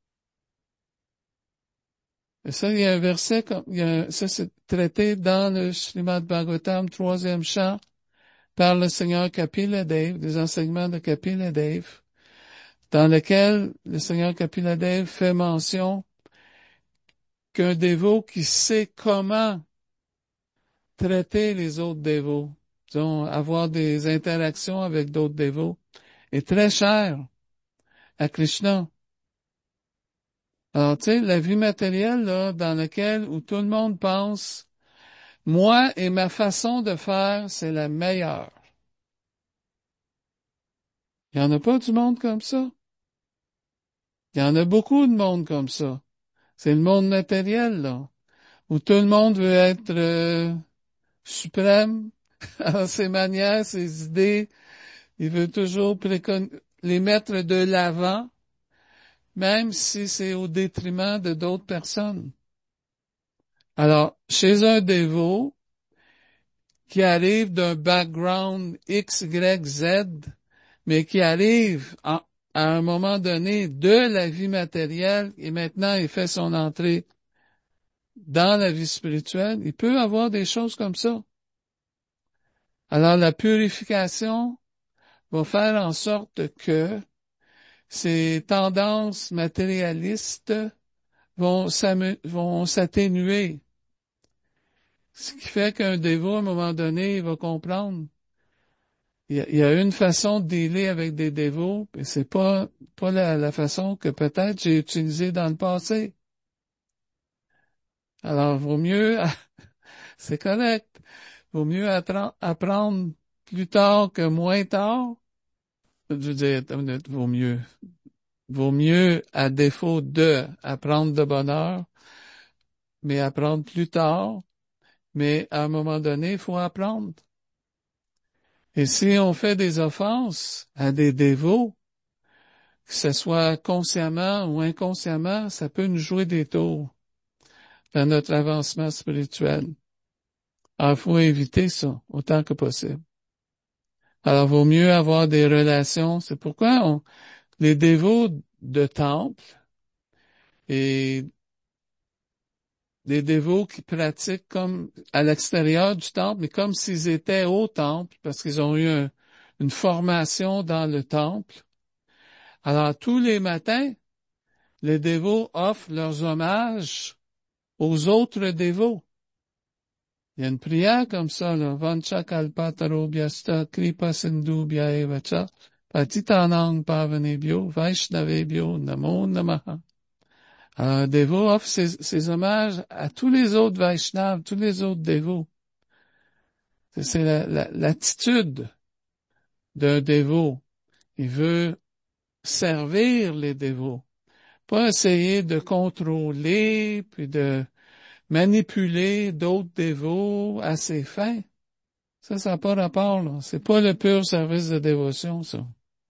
Et ça, il y a un verset, ça c'est traité dans le Srimad Bhagavatam, 3e chant, par le Seigneur Kapila Dev, des enseignements de Kapila Dev, dans lequel le Seigneur Kapila Dev fait mention qu'un dévot qui sait comment traiter les autres dévots, disons, avoir des interactions avec d'autres dévots, est très cher à Krishna. Alors, tu sais, la vie matérielle, là, dans laquelle, où tout le monde pense, moi et ma façon de faire, c'est la meilleure. Il y en a pas du monde comme ça. Il y en a beaucoup de monde comme ça. C'est le monde matériel, là, où tout le monde veut être suprême dans ses manières, ses idées. Il veut toujours les mettre de l'avant, même si c'est au détriment de d'autres personnes. Alors, chez un dévot qui arrive d'un background X, Y, Z, mais qui arrive à un moment donné de la vie matérielle et maintenant il fait son entrée dans la vie spirituelle, il peut avoir des choses comme ça. Alors la purification va faire en sorte que ces tendances matérialistes vont s'atténuer. Ce qui fait qu'un dévot, à un moment donné, il va comprendre. Il y a une façon de dealer avec des dévots, et c'est pas la façon que peut-être j'ai utilisée dans le passé. Alors, vaut mieux, c'est correct, vaut mieux apprendre plus tard que moins tard. Je veux dire, attends une minute, vaut mieux, à défaut de apprendre de bonne heure, mais apprendre plus tard. Mais à un moment donné, il faut apprendre. Et si on fait des offenses à des dévots, que ce soit consciemment ou inconsciemment, ça peut nous jouer des tours dans notre avancement spirituel. Alors, il faut éviter ça autant que possible. Alors, vaut mieux avoir des relations. C'est pourquoi les dévots de temple et des dévots qui pratiquent comme à l'extérieur du temple, mais comme s'ils étaient au temple, parce qu'ils ont eu une formation dans le temple. Alors, tous les matins, les dévots offrent leurs hommages aux autres dévots. Il y a une prière comme ça, là. Vancha kalpataro byasta kripa sindhu bhyaevacha patitanang pavanebhyo vaishnavebhyo namo namaha. Un dévot offre ses hommages à tous les autres Vaishnavas, tous les autres dévots. C'est l'attitude d'un dévot. Il veut servir les dévots. Pas essayer de contrôler, puis de manipuler d'autres dévots à ses fins. Ça n'a pas rapport, là. C'est pas le pur service de dévotion, ça.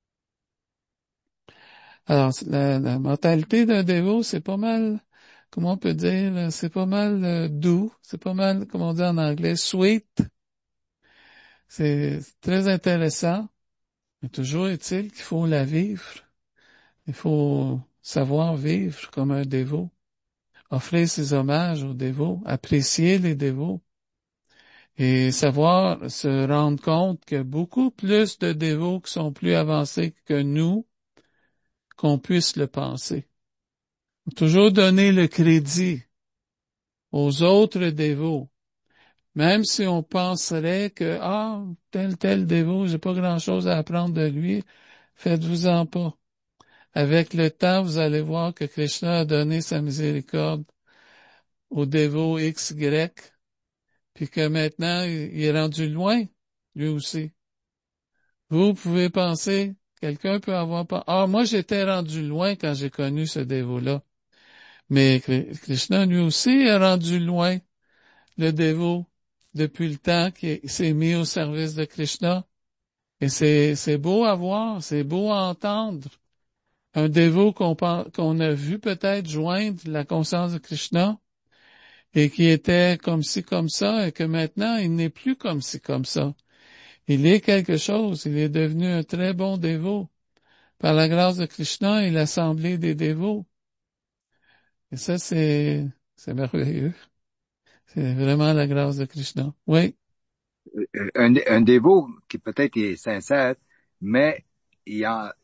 Alors, la mentalité d'un dévot, c'est pas mal, comment on peut dire, c'est pas mal doux, c'est pas mal, comme on dit en anglais, sweet. C'est très intéressant, mais toujours est-il qu'il faut la vivre. Il faut savoir vivre comme un dévot, offrir ses hommages aux dévots, apprécier les dévots et savoir se rendre compte que beaucoup plus de dévots qui sont plus avancés que nous, qu'on puisse le penser. Faut toujours donner le crédit aux autres dévots. Même si on penserait que, tel dévot, j'ai pas grand chose à apprendre de lui, faites-vous-en pas. Avec le temps, vous allez voir que Krishna a donné sa miséricorde au dévot XY, puis que maintenant, il est rendu loin, lui aussi. Vous pouvez penser, quelqu'un peut avoir pas, moi j'étais rendu loin quand j'ai connu ce dévot-là. Mais Krishna, lui aussi, est rendu loin le dévot depuis le temps qu'il s'est mis au service de Krishna. Et c'est beau à voir, c'est beau à entendre. Un dévot qu'on a vu peut-être joindre la conscience de Krishna et qui était comme ci, comme ça, et que maintenant, il n'est plus comme ci, comme ça. Il est quelque chose, il est devenu un très bon dévot Par la grâce de Krishna et l'assemblée des dévots. Et ça, c'est merveilleux. C'est vraiment la grâce de Krishna. Oui. Un dévot qui peut-être est sincère, mais il a,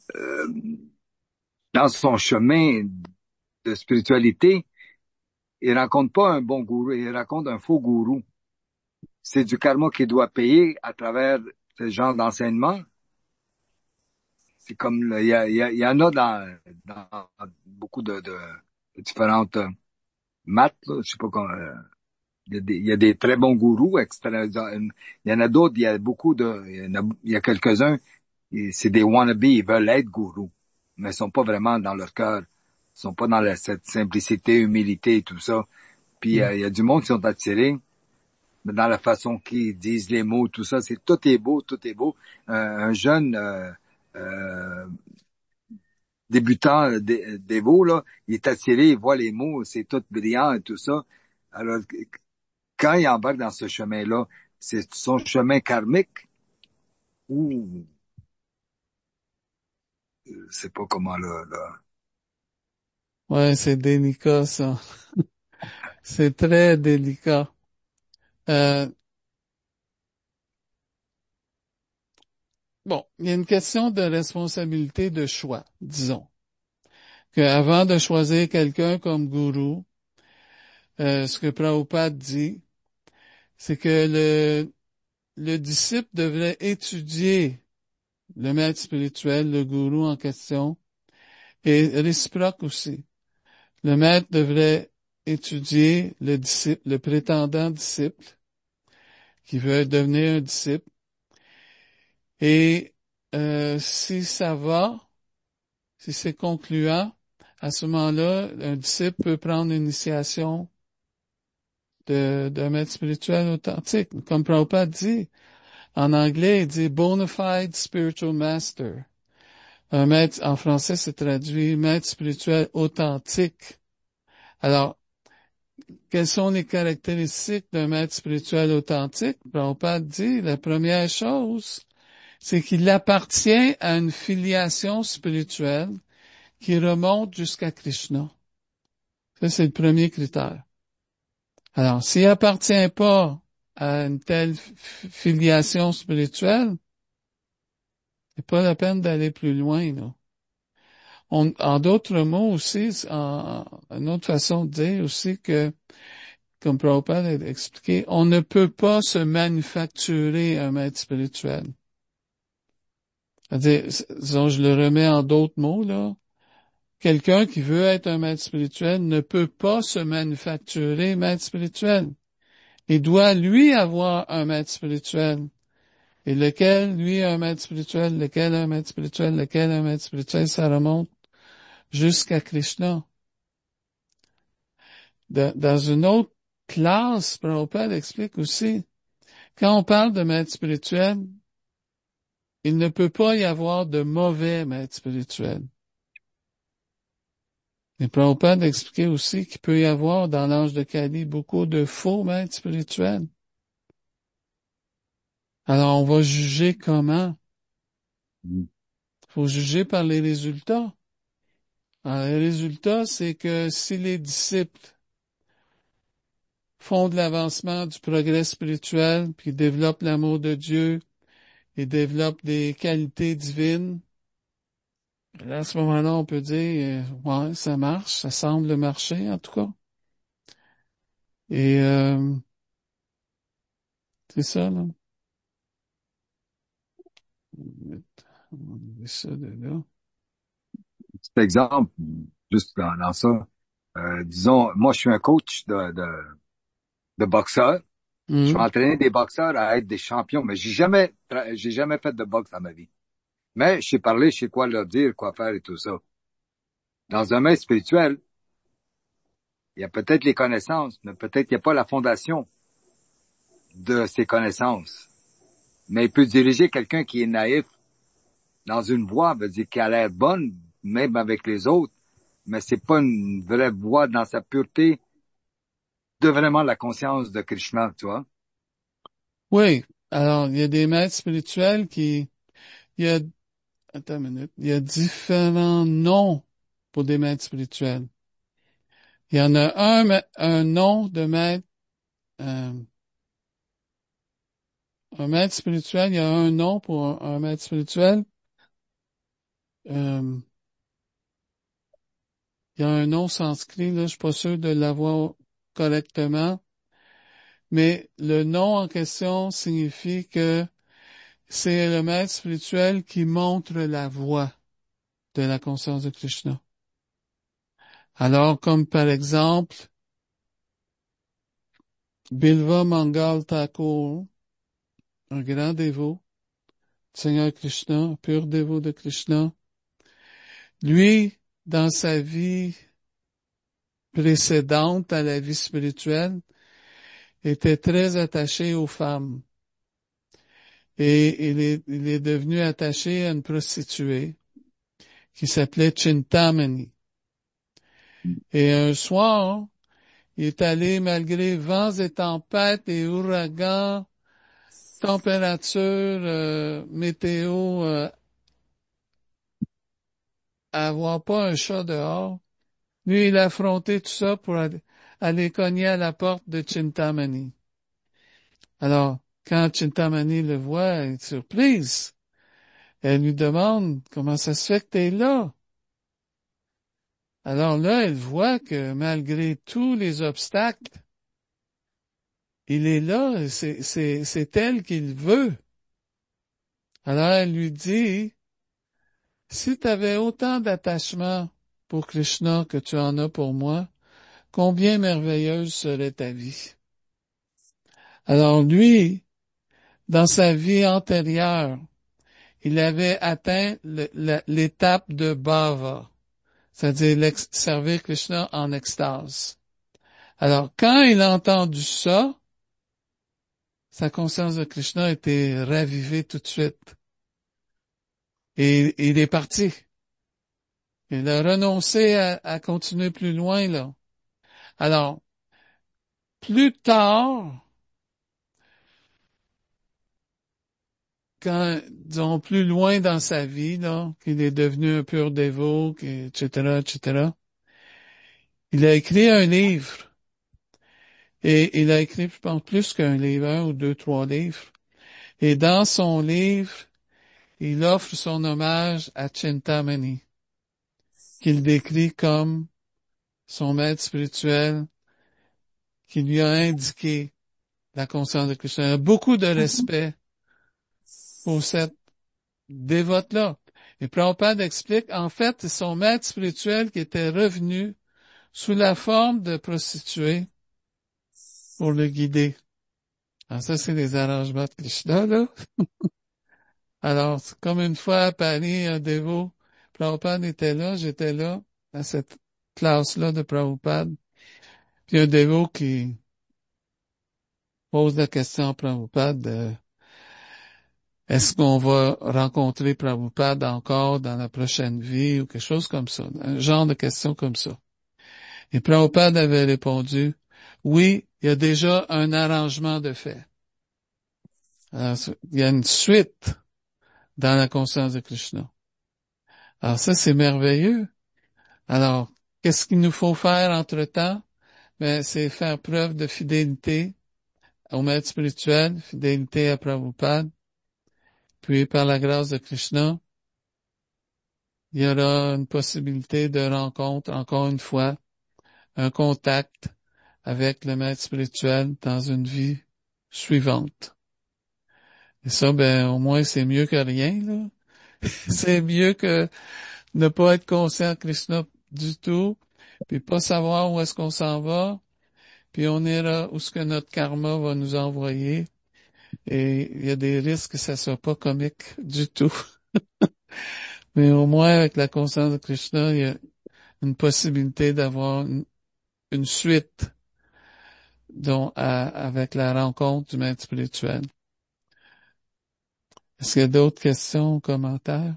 dans son chemin de spiritualité, il rencontre pas un bon gourou, il rencontre un faux gourou. C'est du karma qu'il doit payer à travers ce genre d'enseignement. C'est comme, il y en a dans beaucoup de différentes maths, là, je sais pas comment, il y a des très bons gourous, il y en a d'autres, il y a beaucoup de, il y a quelques-uns, c'est des wannabes, ils veulent être gourous, mais ils sont pas vraiment dans leur cœur, ils sont pas dans cette simplicité, humilité et tout ça. Puis Mm. il y a du monde qui sont attirés, mais dans la façon qu'ils disent les mots, tout ça, c'est tout est beau, tout est beau. Un jeune euh, débutant dévot, là, il est attiré, il voit les mots, c'est tout brillant et tout ça. Alors, quand il embarque dans ce chemin-là, c'est son chemin karmique ou c'est pas comment là. Ouais, c'est délicat, ça. C'est très délicat. Euh, bon, il y a une question de responsabilité de choix, disons. Qu'avant de choisir quelqu'un comme gourou, ce que Prabhupada dit, c'est que le disciple devrait étudier le maître spirituel, le gourou en question, et réciproque aussi. Le maître devrait étudier le disciple, le prétendant disciple, qui veut devenir un disciple, et si ça va, si c'est concluant, à ce moment-là, un disciple peut prendre l'initiation d'un maître spirituel authentique. Comme Prabhupada dit, en anglais, il dit bona fide spiritual master. Un maître, en français, c'est traduit maître spirituel authentique. Alors, quelles sont les caractéristiques d'un maître spirituel authentique? Prabhupada dit, la première chose, c'est qu'il appartient à une filiation spirituelle qui remonte jusqu'à Krishna. Ça, c'est le premier critère. Alors, s'il appartient pas à une telle filiation spirituelle, c'est pas la peine d'aller plus loin, là. En d'autres mots aussi, une autre façon de dire aussi que, comme Prabhupada a expliqué, on ne peut pas se manufacturer un maître spirituel. C'est-à-dire, disons, je le remets en d'autres mots, là. Quelqu'un qui veut être un maître spirituel ne peut pas se manufacturer maître spirituel. Il doit, lui, avoir un maître spirituel. Et lequel, lui, un maître spirituel, lequel un maître spirituel, lequel un maître spirituel, ça remonte jusqu'à Krishna. Dans une autre classe, Prabhupada explique aussi, quand on parle de maître spirituel, il ne peut pas y avoir de mauvais maître spirituel. Et Prabhupada expliquait aussi qu'il peut y avoir dans l'ange de Kali beaucoup de faux maîtres spirituels. Alors on va juger comment? Mm. Il faut juger par les résultats. Alors, les résultats, c'est que si les disciples font de l'avancement du progrès spirituel, puis développent l'amour de Dieu et développent des qualités divines, là, à ce moment-là, on peut dire, ouais, ça marche, ça semble marcher en tout cas. Et c'est ça, là. On va enlever ça de là. Cet exemple, juste dans ça, disons, moi je suis un coach de boxeurs. Je vais Hum. entraîner des boxeurs à être des champions, mais j'ai jamais fait de boxe dans ma vie. Mais je sais parler, je sais quoi leur dire, quoi faire et tout ça. Dans un maître spirituel, il y a peut-être les connaissances, mais peut-être il n'y a pas la fondation de ces connaissances. Mais il peut diriger quelqu'un qui est naïf dans une voie, veut dire qui a l'air bonne, même avec les autres, mais c'est pas une vraie voie dans sa pureté de vraiment la conscience de Krishna, tu vois. Oui. Alors, il y a des maîtres spirituels il y a attends une minute, il y a différents noms pour des maîtres spirituels. Il y en a un nom de maître, euh, un maître spirituel, il y a un nom pour un maître spirituel. Euh, il y a un nom sanskrit, là, je suis pas sûr de l'avoir correctement, mais le nom en question signifie que c'est le maître spirituel qui montre la voie de la conscience de Krishna. Alors, comme par exemple, Bilva Mangal Thakur, un grand dévot, Seigneur Krishna, un pur dévot de Krishna, lui, dans sa vie précédente à la vie spirituelle, était très attaché aux femmes. Et il est devenu attaché à une prostituée qui s'appelait Chintamani. Et un soir, il est allé, malgré vents et tempêtes et ouragans, température, météo, avoir pas un chat dehors. Lui, il a affronté tout ça pour aller cogner à la porte de Chintamani. Alors, quand Chintamani le voit, elle est surprise. Elle lui demande comment ça se fait que t'es là. Alors là, elle voit que malgré tous les obstacles, il est là, c'est elle qu'il veut. Alors elle lui dit, si tu avais autant d'attachement pour Krishna que tu en as pour moi, combien merveilleuse serait ta vie. Alors lui, dans sa vie antérieure, il avait atteint l'étape de bhava, c'est-à-dire servir Krishna en extase. Alors quand il a entendu ça, sa conscience de Krishna a été ravivée tout de suite. Et il est parti. Il a renoncé à continuer plus loin, là. Alors, plus tard, quand, disons, plus loin dans sa vie, là, qu'il est devenu un pur dévot, etc., etc., il a écrit un livre. Et il a écrit, je pense, plus qu'un livre, un ou deux, trois livres. Et dans son livre, il offre son hommage à Chintamani, qu'il décrit comme son maître spirituel, qui lui a indiqué la conscience de Krishna. Il a beaucoup de respect pour cette dévote-là. Et Prabhupada explique, en fait, c'est son maître spirituel qui était revenu sous la forme de prostituée pour le guider. Alors ça, c'est les arrangements de Krishna, là. Alors, c'est comme une fois à Paris, un dévot, Prabhupada était là, j'étais là, à cette classe-là de Prabhupada. Puis un dévot qui pose la question à Prabhupada, est-ce qu'on va rencontrer Prabhupada encore dans la prochaine vie ou quelque chose comme ça? Un genre de question comme ça. Et Prabhupada avait répondu, oui, il y a déjà un arrangement de fait. Alors, il y a une suite dans la conscience de Krishna. Alors ça, c'est merveilleux. Alors, qu'est-ce qu'il nous faut faire entre-temps? Ben, c'est faire preuve de fidélité au maître spirituel, fidélité à Prabhupada, puis par la grâce de Krishna, il y aura une possibilité de rencontre, encore une fois, un contact avec le maître spirituel dans une vie suivante. Et ça, ben, au moins, c'est mieux que rien, là. C'est mieux que ne pas être conscient de Krishna du tout, puis pas savoir où est-ce qu'on s'en va, puis on ira où ce que notre karma va nous envoyer. Et il y a des risques que ça soit pas comique du tout. Mais au moins, avec la conscience de Krishna, il y a une possibilité d'avoir une suite dont avec la rencontre du maître spirituel. Est-ce qu'il y a d'autres questions ou commentaires?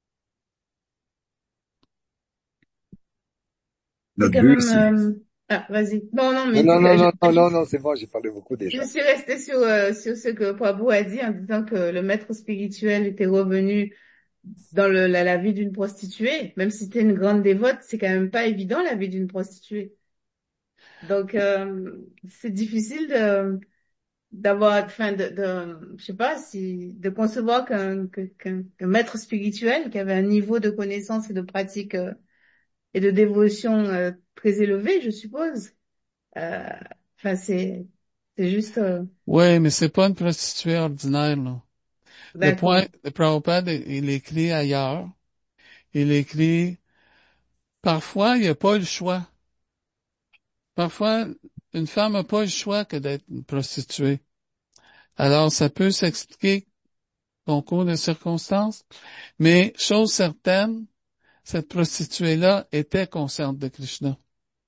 C'est Notre quand but, c'est... même... Ah, vas-y. Non, non, Non, mais non, c'est non, ça. non, non, non, non, c'est bon, j'ai parlé beaucoup Je déjà. suis restée sur ce que Prabhu a dit en disant que le maître spirituel était revenu dans la vie d'une prostituée. Même si t'es une grande dévote, c'est quand même pas évident la vie d'une prostituée. Donc, c'est difficile d'avoir, enfin, je sais pas si, de concevoir qu'un maître spirituel qui avait un niveau de connaissance et de pratique et de dévotion très élevé, je suppose. Euh, Enfin, c'est juste, Oui, mais c'est pas une prostituée ordinaire, là. Le point, d'accord. le Prabhupada, il écrit ailleurs. Il écrit, parfois, il n'y a pas le choix. Parfois, une femme n'a pas le choix que d'être une prostituée. Alors, ça peut s'expliquer concours de circonstances, mais chose certaine, cette prostituée-là était consciente de Krishna.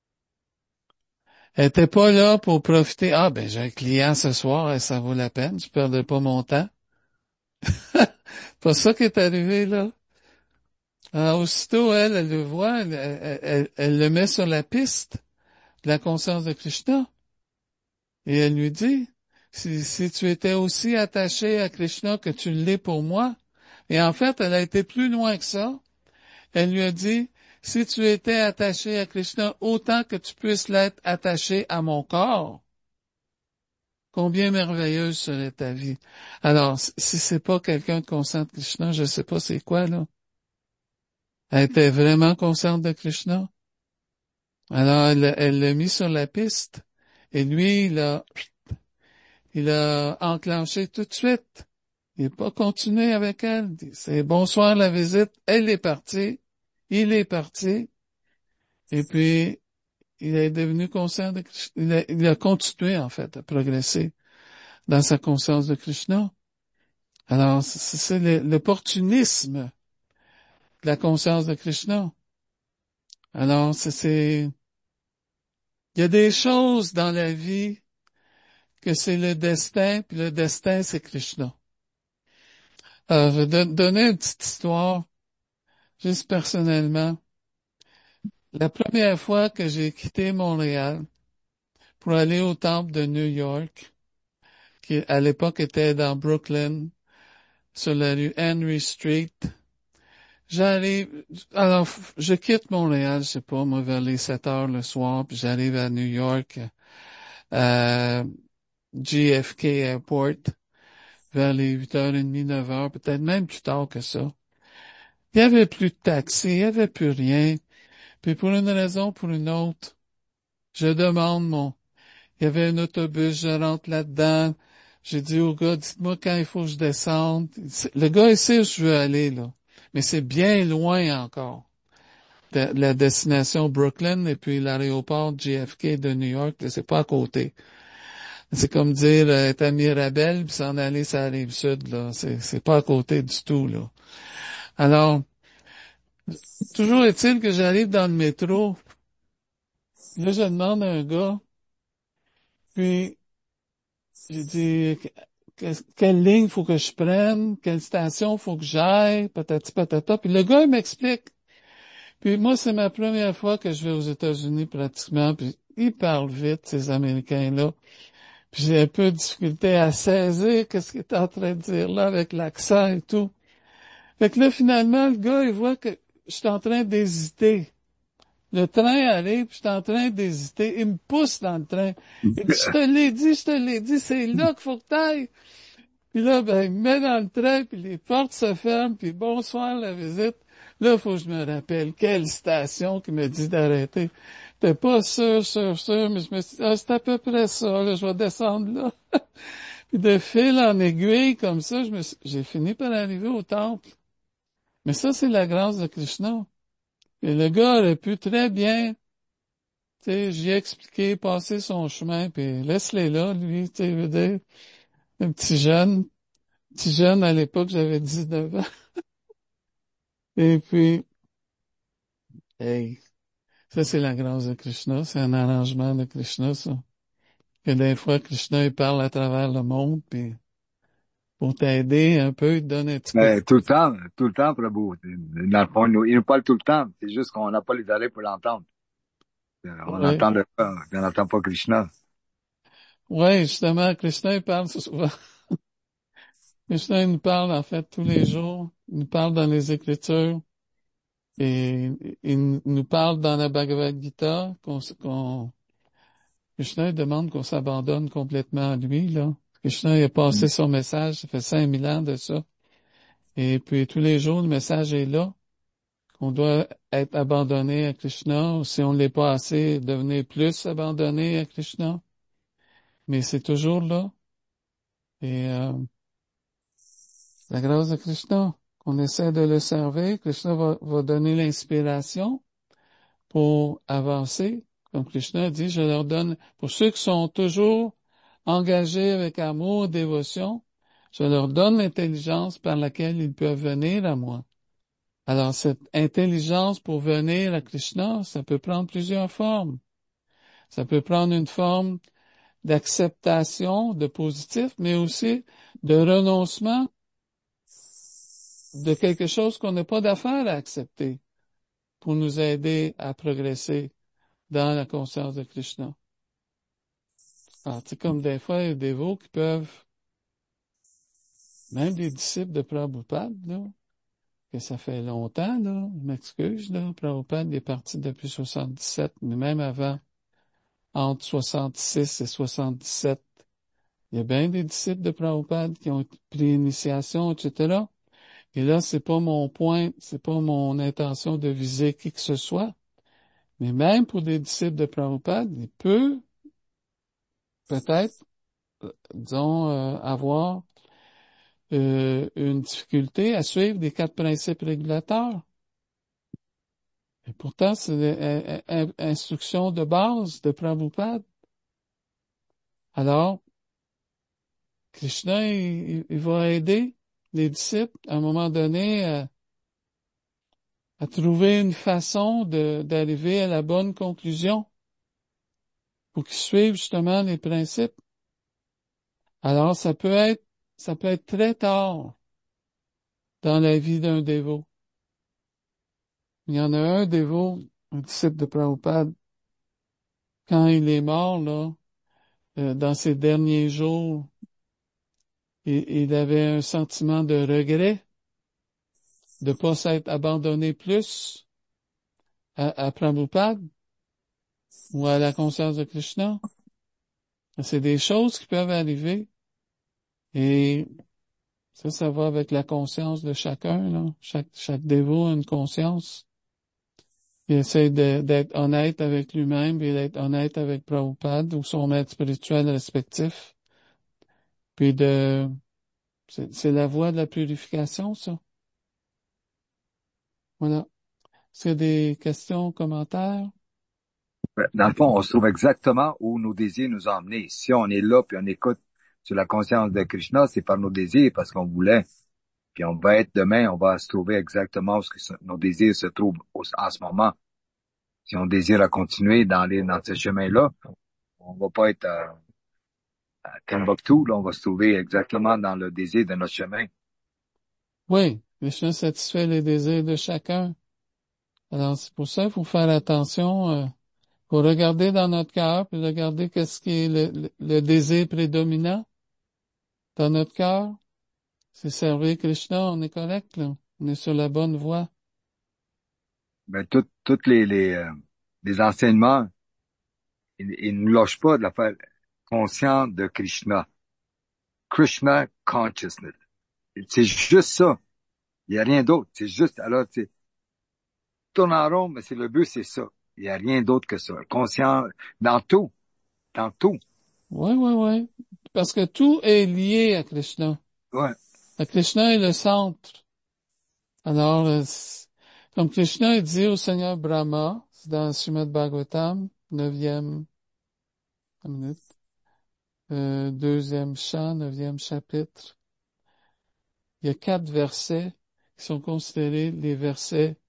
Elle était pas là pour profiter. Ah, ben, j'ai un client ce soir et ça vaut la peine. Je perdrai pas mon temps. C'est pas ça qui est arrivé, là. Alors, aussitôt, elle le voit, elle le met sur la piste de la conscience de Krishna. Et elle lui dit, si tu étais aussi attaché à Krishna que tu l'es pour moi, et en fait, elle a été plus loin que ça. Elle lui a dit, si tu étais attaché à Krishna autant que tu puisses l'être attaché à mon corps, combien merveilleuse serait ta vie. Alors, si c'est pas quelqu'un de conscient de Krishna, je sais pas c'est quoi, là. Elle était vraiment consciente de Krishna. Alors, elle l'a mis sur la piste. Et lui, il a enclenché tout de suite. Il n'a pas continué avec elle. C'est bonsoir la visite. Elle est partie. Il est parti. Et puis, il est devenu conscient de Krishna. Il a continué, en fait, à progresser dans sa conscience de Krishna. Alors, c'est l'opportunisme de la conscience de Krishna. Alors, il y a des choses dans la vie que c'est le destin, puis le destin, c'est Krishna. Alors, je vais donner une petite histoire, juste personnellement. La première fois que j'ai quitté Montréal pour aller au temple de New York, qui à l'époque était dans Brooklyn, sur la rue Henry Street, j'arrive, alors, je quitte Montréal, je sais pas, moi, vers les 7 heures le soir, puis j'arrive à New York, à JFK Airport, vers les 8h30, 9 heures, peut-être même plus tard que ça. Il y avait plus de taxi, il y avait plus rien. Puis pour une raison, pour une autre, je demande il y avait un autobus, je rentre là-dedans. J'ai dit au gars, dites-moi quand il faut que je descende. Le gars, il sait où je veux aller, là. Mais c'est bien loin encore. La destination Brooklyn et puis l'aéroport JFK de New York, là, c'est pas à côté. C'est comme dire, être à Mirabel puis s'en aller sur la rive sud, là. C'est pas à côté du tout, là. Alors, toujours est-il que j'arrive dans le métro. Là, je demande à un gars, puis j'ai dit, quelle ligne faut que je prenne, quelle station faut que j'aille, patati patata. Puis le gars, il m'explique. Puis moi, c'est ma première fois que je vais aux États-Unis pratiquement, puis ils parlent vite, ces Américains-là. Puis j'ai un peu de difficulté à saisir qu'est-ce qu'il est en train de dire là avec l'accent et tout. Fait que là, finalement, le gars, il voit que je suis en train d'hésiter. Le train arrive, puis je suis en train d'hésiter. Il me pousse dans le train. Il dit, je te l'ai dit, c'est là qu'il faut que t'ailles. Puis là, ben, il me met dans le train, puis les portes se ferment, puis bonsoir la visite. Là, il faut que je me rappelle quelle station qui me dit d'arrêter. J'étais pas sûr, mais je me suis dit, ah, c'est à peu près ça, là, je vais descendre là. Puis de fil en aiguille, comme ça, j'ai fini par arriver au temple. Mais ça, c'est la grâce de Krishna. Et le gars aurait pu très bien, tu sais, j'y ai expliqué, passer son chemin, puis laisse-les là, lui, tu sais, veut dire, un petit jeune à l'époque, j'avais 19 ans. Et puis, hey, ça c'est la grâce de Krishna, c'est un arrangement de Krishna, ça. Que des fois, Krishna, il parle à travers le monde, puis pour t'aider un peu, il te donne un petit coup de... Mais tout le temps, Prabhu. Dans le fond, il nous parle tout le temps. C'est juste qu'on n'a pas les oreilles pour l'entendre. On Ouais, entend on n'entend pas Krishna. ouais, justement, Krishna, il parle souvent. Krishna, il nous parle, en fait, tous les jours. nous parle dans les Écritures et il nous parle dans la Bhagavad Gita Krishna demande qu'on s'abandonne complètement à lui, là. Krishna il a passé son message, ça fait 5000 ans de ça. Et puis tous les jours, le message est là, qu'on doit être abandonné à Krishna, ou si on ne l'est pas assez, devenir plus abandonné à Krishna. Mais c'est toujours là. Et la grâce de Krishna, qu'on essaie de le servir, Krishna va donner l'inspiration pour avancer. Comme Krishna dit, je leur donne, pour ceux qui sont toujours engagés avec amour et dévotion, je leur donne l'intelligence par laquelle ils peuvent venir à moi. Alors, cette intelligence pour venir à Krishna, ça peut prendre plusieurs formes. Ça peut prendre une forme d'acceptation, de positif, mais aussi de renoncement de quelque chose qu'on n'a pas d'affaire à accepter pour nous aider à progresser dans la conscience de Krishna. Alors, tu sais, comme des fois, il y a des dévots qui peuvent, même des disciples de Prabhupada, là, que ça fait longtemps, là, je m'excuse, là, Prabhupada est parti depuis 77, mais même avant, entre 66 et 77, il y a bien des disciples de Prabhupada qui ont pris initiation, etc. Et là, c'est pas mon point, c'est pas mon intention de viser qui que ce soit, mais même pour des disciples de Prabhupada, il peut peut-être, disons, avoir une difficulté à suivre les 4 principes régulateurs. Et pourtant, c'est l'instruction de base de Prabhupada. Alors, Krishna, il va aider les disciples à un moment donné à trouver une façon d'arriver à la bonne conclusion pour qu'ils suivent justement les principes. Alors, ça peut être très tard dans la vie d'un dévot. Il y en a un dévot, un disciple de Prabhupada, quand il est mort, là, dans ses derniers jours, il avait un sentiment de regret de pas s'être abandonné plus à Prabhupada ou à la conscience de Krishna. C'est des choses qui peuvent arriver et ça va avec la conscience de chacun, là. Chaque dévot a une conscience. Il essaie d'être honnête avec lui-même et d'être honnête avec Prabhupada ou son maître spirituel respectif. Puis c'est la voie de la purification, ça. Voilà. C'est des questions, commentaires? Dans le fond, on se trouve exactement où nos désirs nous ont emmenés. Si on est là puis on écoute sur la conscience de Krishna, c'est par nos désirs parce qu'on voulait. Puis on va être demain, on va se trouver exactement où nos désirs se trouvent en ce moment. Si on désire à continuer d'aller dans ce chemin-là, on va pas être à Timbuktu, là, on va se trouver exactement dans le désir de notre chemin. Oui, Krishna satisfait les désirs de chacun. Alors, c'est pour ça qu'il faut faire attention, faut regarder dans notre cœur, puis regarder qu'est-ce qui est le désir prédominant dans notre cœur. C'est servir Krishna, on est correct, là. On est sur la bonne voie. Mais toutes les enseignements, ils ne lâchent pas de la faire conscient de Krishna. Krishna consciousness. C'est juste ça. Il n'y a rien d'autre. C'est juste, alors, tu tournes en rond, mais c'est le but, c'est ça. Il n'y a rien d'autre que ça. Conscient dans tout. Dans tout. Oui, oui, oui. Parce que tout est lié à Krishna. Ouais. Krishna est le centre. Alors, comme Krishna il dit au Seigneur Brahma, c'est dans Srimad Bhagavatam, 9e minute, deuxième chant, 9e chapitre. Il y a 4 versets qui sont considérés les versets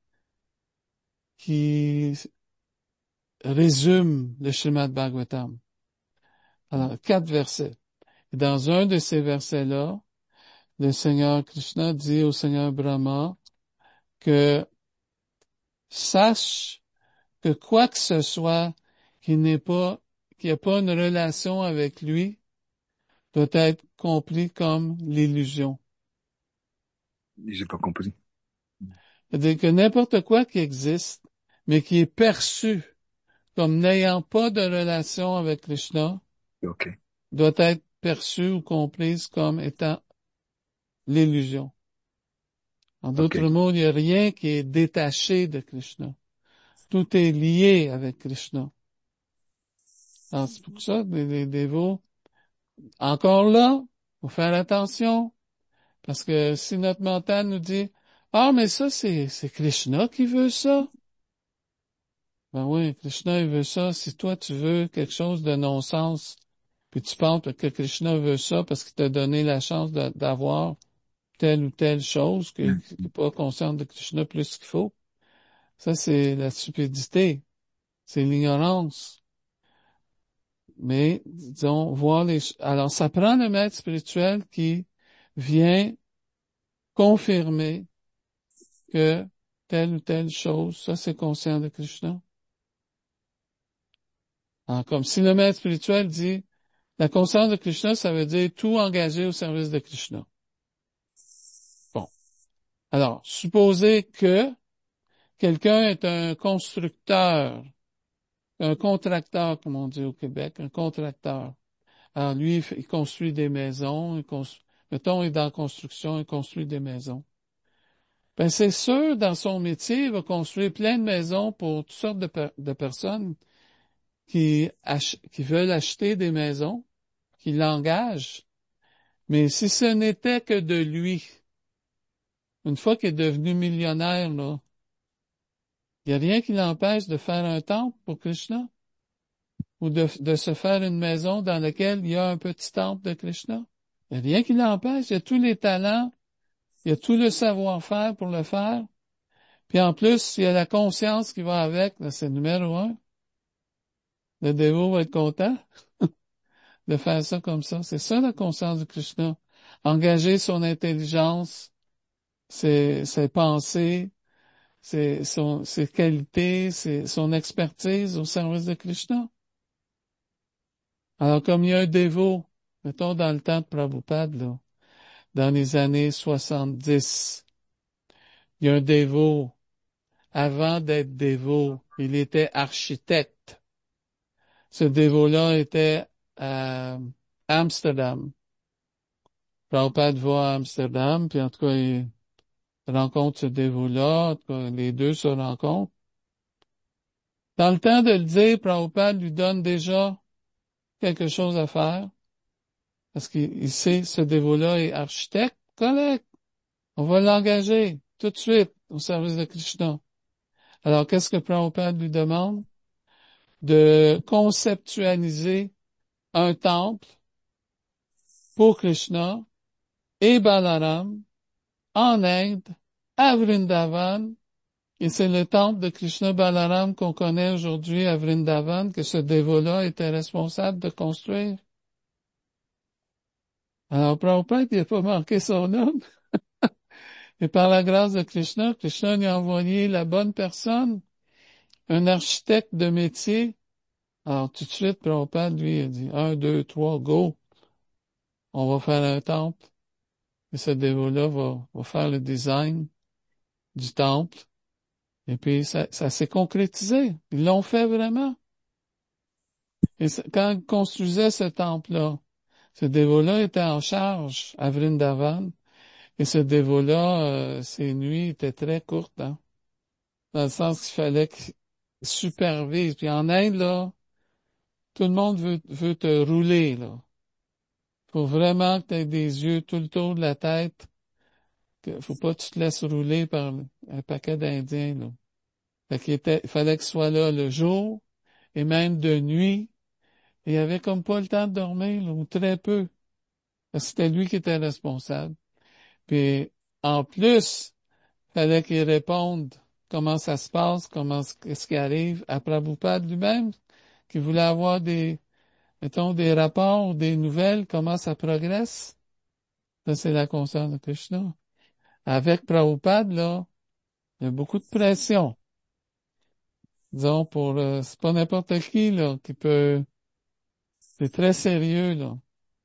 qui résument le Srimad Bhagavatam. Alors, 4 versets. Et dans un de ces versets-là, le Seigneur Krishna dit au Seigneur Brahma que sache que quoi que ce soit qui n'est pas, qui n'a pas une relation avec lui, doit être compris comme l'illusion. J'ai pas compris. C'est-à-dire que n'importe quoi qui existe, mais qui est perçu comme n'ayant pas de relation avec Krishna, Ok. doit être perçu ou comprise comme étant l'illusion. En Ok. d'autres mots, il n'y a rien qui est détaché de Krishna. Tout est lié avec Krishna. Alors, c'est pour ça que les dévots, encore là, faut faire attention, parce que si notre mental nous dit, ah, mais ça, c'est Krishna qui veut ça. Ben oui, Krishna, il veut ça. Si toi, tu veux quelque chose de non-sens, puis tu penses que Krishna veut ça parce qu'il t'a donné la chance d'avoir telle ou telle chose qui n'est pas consciente de Krishna plus qu'il faut, ça, c'est la stupidité. C'est l'ignorance. Mais, disons, voir alors, ça prend le maître spirituel qui vient confirmer que telle ou telle chose, ça, c'est conscient de Krishna. Alors, comme si le maître spirituel dit, la conscience de Krishna, ça veut dire tout engagé au service de Krishna. Bon. Alors, supposez que quelqu'un est un constructeur, un contracteur, comme on dit au Québec, un contracteur. Alors, lui, il construit des maisons, mettons, il est dans la construction, il construit des maisons. Ben, c'est sûr, dans son métier, il va construire plein de maisons pour toutes sortes de personnes qui veulent acheter des maisons, qui l'engagent. Mais si ce n'était que de lui, une fois qu'il est devenu millionnaire, là, il n'y a rien qui l'empêche de faire un temple pour Krishna ou de se faire une maison dans laquelle il y a un petit temple de Krishna. Il n'y a rien qui l'empêche. Il y a tous les talents, il y a tout le savoir-faire pour le faire. Puis en plus, il y a la conscience qui va avec. Là, c'est numéro un. Le dévot va être content de faire ça comme ça. C'est ça la conscience de Krishna. Engager son intelligence, ses pensées, ses qualités, son expertise au service de Krishna. Alors, comme il y a un dévot, mettons dans le temps de Prabhupada, là, dans les années 70, il y a un dévot. Avant d'être dévot, il était architecte. Ce dévot-là était à Amsterdam. Prabhupada va à Amsterdam, puis en tout cas, il rencontre ce dévot-là, en tout cas, les deux se rencontrent. Dans le temps de le dire, Prabhupada lui donne déjà quelque chose à faire, parce qu'il sait ce dévot-là est architecte, correct. On va l'engager tout de suite au service de Krishna. Alors, qu'est-ce que Prabhupada lui demande? De conceptualiser un temple pour Krishna et Balaram en Inde, à Vrindavan, et c'est le temple de Krishna Balaram qu'on connaît aujourd'hui à Vrindavan que ce dévot-là était responsable de construire. Alors, Prabhupada, il n'a pas manqué son homme. Et par la grâce de Krishna, Krishna lui a envoyé la bonne personne, un architecte de métier. Alors, tout de suite, Prabhupada, lui, a dit, 1, 2, 3, go. On va faire un temple. Et ce dévot-là va faire le design du temple. Et puis, ça s'est concrétisé. Ils l'ont fait vraiment. Et quand ils construisaient ce temple-là, ce dévot-là était en charge à Vrindavan. Et ce dévot-là, ses nuits étaient très courtes, hein, dans le sens qu'il fallait qu'il supervise. Puis en Inde, là, tout le monde veut te rouler, là. Faut vraiment que tu aies des yeux tout le tour de la tête. Faut pas que tu te laisses rouler par un paquet d'Indiens, là. Il fallait qu'il soit là le jour et même de nuit. Et il avait comme pas le temps de dormir, là, ou très peu. Parce que c'était lui qui était responsable. Puis, en plus, fallait qu'il réponde comment ça se passe, qu'est-ce qui arrive à Prabhupada lui-même, qui voulait avoir mettons, des rapports, des nouvelles, comment ça progresse. Ça, c'est la conscience de Krishna. Avec Prabhupada, là, il y a beaucoup de pression. Disons, c'est pas n'importe qui, là, c'est très sérieux, là.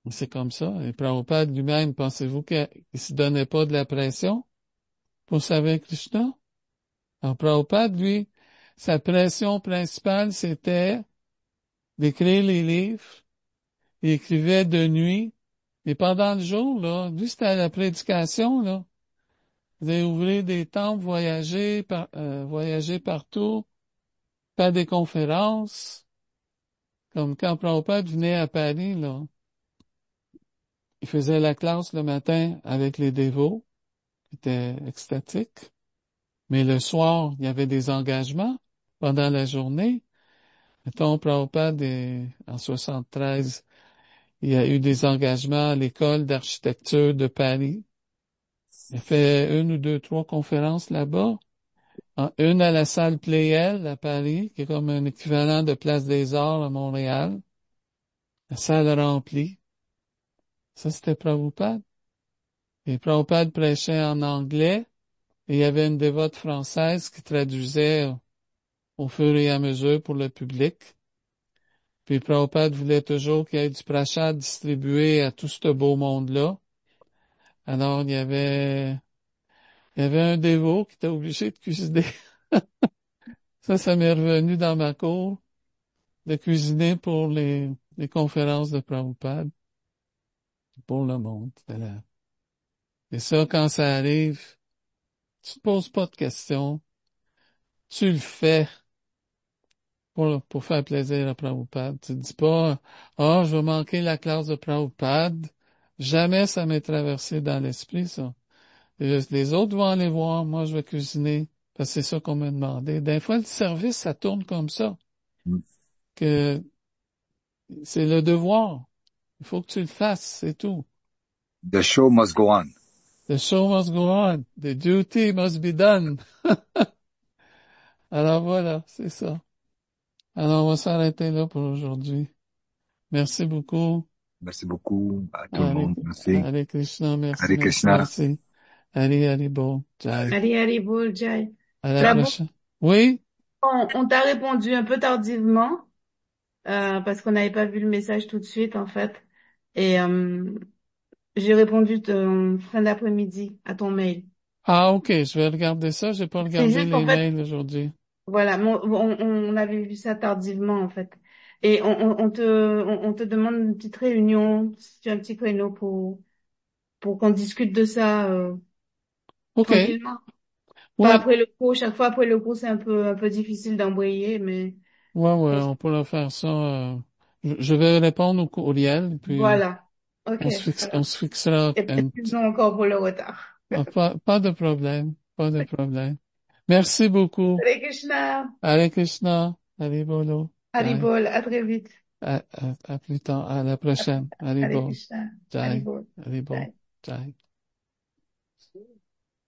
C'est comme ça. Et Prabhupada lui-même, pensez-vous qu'il se donnait pas de la pression pour servir Krishna? Alors Prabhupada, lui, sa pression principale, c'était d'écrire les livres. Il écrivait de nuit. Et pendant le jour, là, lui, c'était la prédication, là. Il allait ouvrir des temples, voyager partout, faire des conférences. Comme quand Prabhupada venait à Paris, là, il faisait la classe le matin avec les dévots, qui étaient extatiques. Mais le soir, il y avait des engagements pendant la journée. Mettons, Prabhupada, en 73, il y a eu des engagements à l'école d'architecture de Paris. Il a fait une ou deux, trois conférences là-bas. Une à la salle Playel à Paris, qui est comme un équivalent de Place des Arts à Montréal. La salle remplie. Ça, c'était Prabhupada. Et Prabhupada prêchait en anglais, et il y avait une dévote française qui traduisait au fur et à mesure pour le public. Puis Prabhupada voulait toujours qu'il y ait du prashad distribué à tout ce beau monde-là. Alors, il y avait un dévot qui était obligé de cuisiner. Ça m'est revenu dans ma cour, de cuisiner pour les conférences de Prabhupada, pour le monde. Et ça, quand ça arrive, tu te poses pas de questions. Tu le fais pour faire plaisir à Prabhupada. Tu te dis pas, je vais manquer la classe de Prabhupada. Jamais ça m'est traversé dans l'esprit, ça. Les autres vont aller voir, moi je vais cuisiner, parce que c'est ça qu'on m'a demandé. Des fois, le service, ça tourne comme ça, Mm. que c'est le devoir. Il faut que tu le fasses, c'est tout. The show must go on. The show must go on. The duty must be done. Alors voilà, c'est ça. Alors on va s'arrêter là pour aujourd'hui. Merci beaucoup. Merci beaucoup à tout le Hare, monde. Merci. Hare Krishna, merci, Hare merci, Krishna. merci. Hare Haribo, Jai. Allez, allez, Bol, Jai. À la Prabhu, prochaine. Oui? on t'a répondu un peu tardivement, parce qu'on n'avait pas vu le message tout de suite, en fait. Et j'ai répondu en fin d'après-midi à ton mail. Ah, ok, je vais regarder ça. J'ai pas C'est regardé juste qu'en les fait, mails aujourd'hui. voilà, on avait vu ça tardivement, en fait. Et on te demande une petite réunion, si tu as un petit créneau pour qu'on discute de ça Ok. tranquillement. Pas Ouais, après le cours, chaque fois après le cours, c'est un peu difficile d'embrayer, mais ouais, on pourra faire ça. Je vais répondre au courriel, puis voilà. Ok, on voilà. se fixera Et excuse-nous encore pour le retard. pas de problème, pas de problème. Merci beaucoup. Hare Krishna, Hare Krishna, Hare Bolo, Jai. Haribol, à très vite. À plus tard, à la prochaine. Hare Hare Bol, Krishna, Jai, Haribol. Hare Bol, Jai.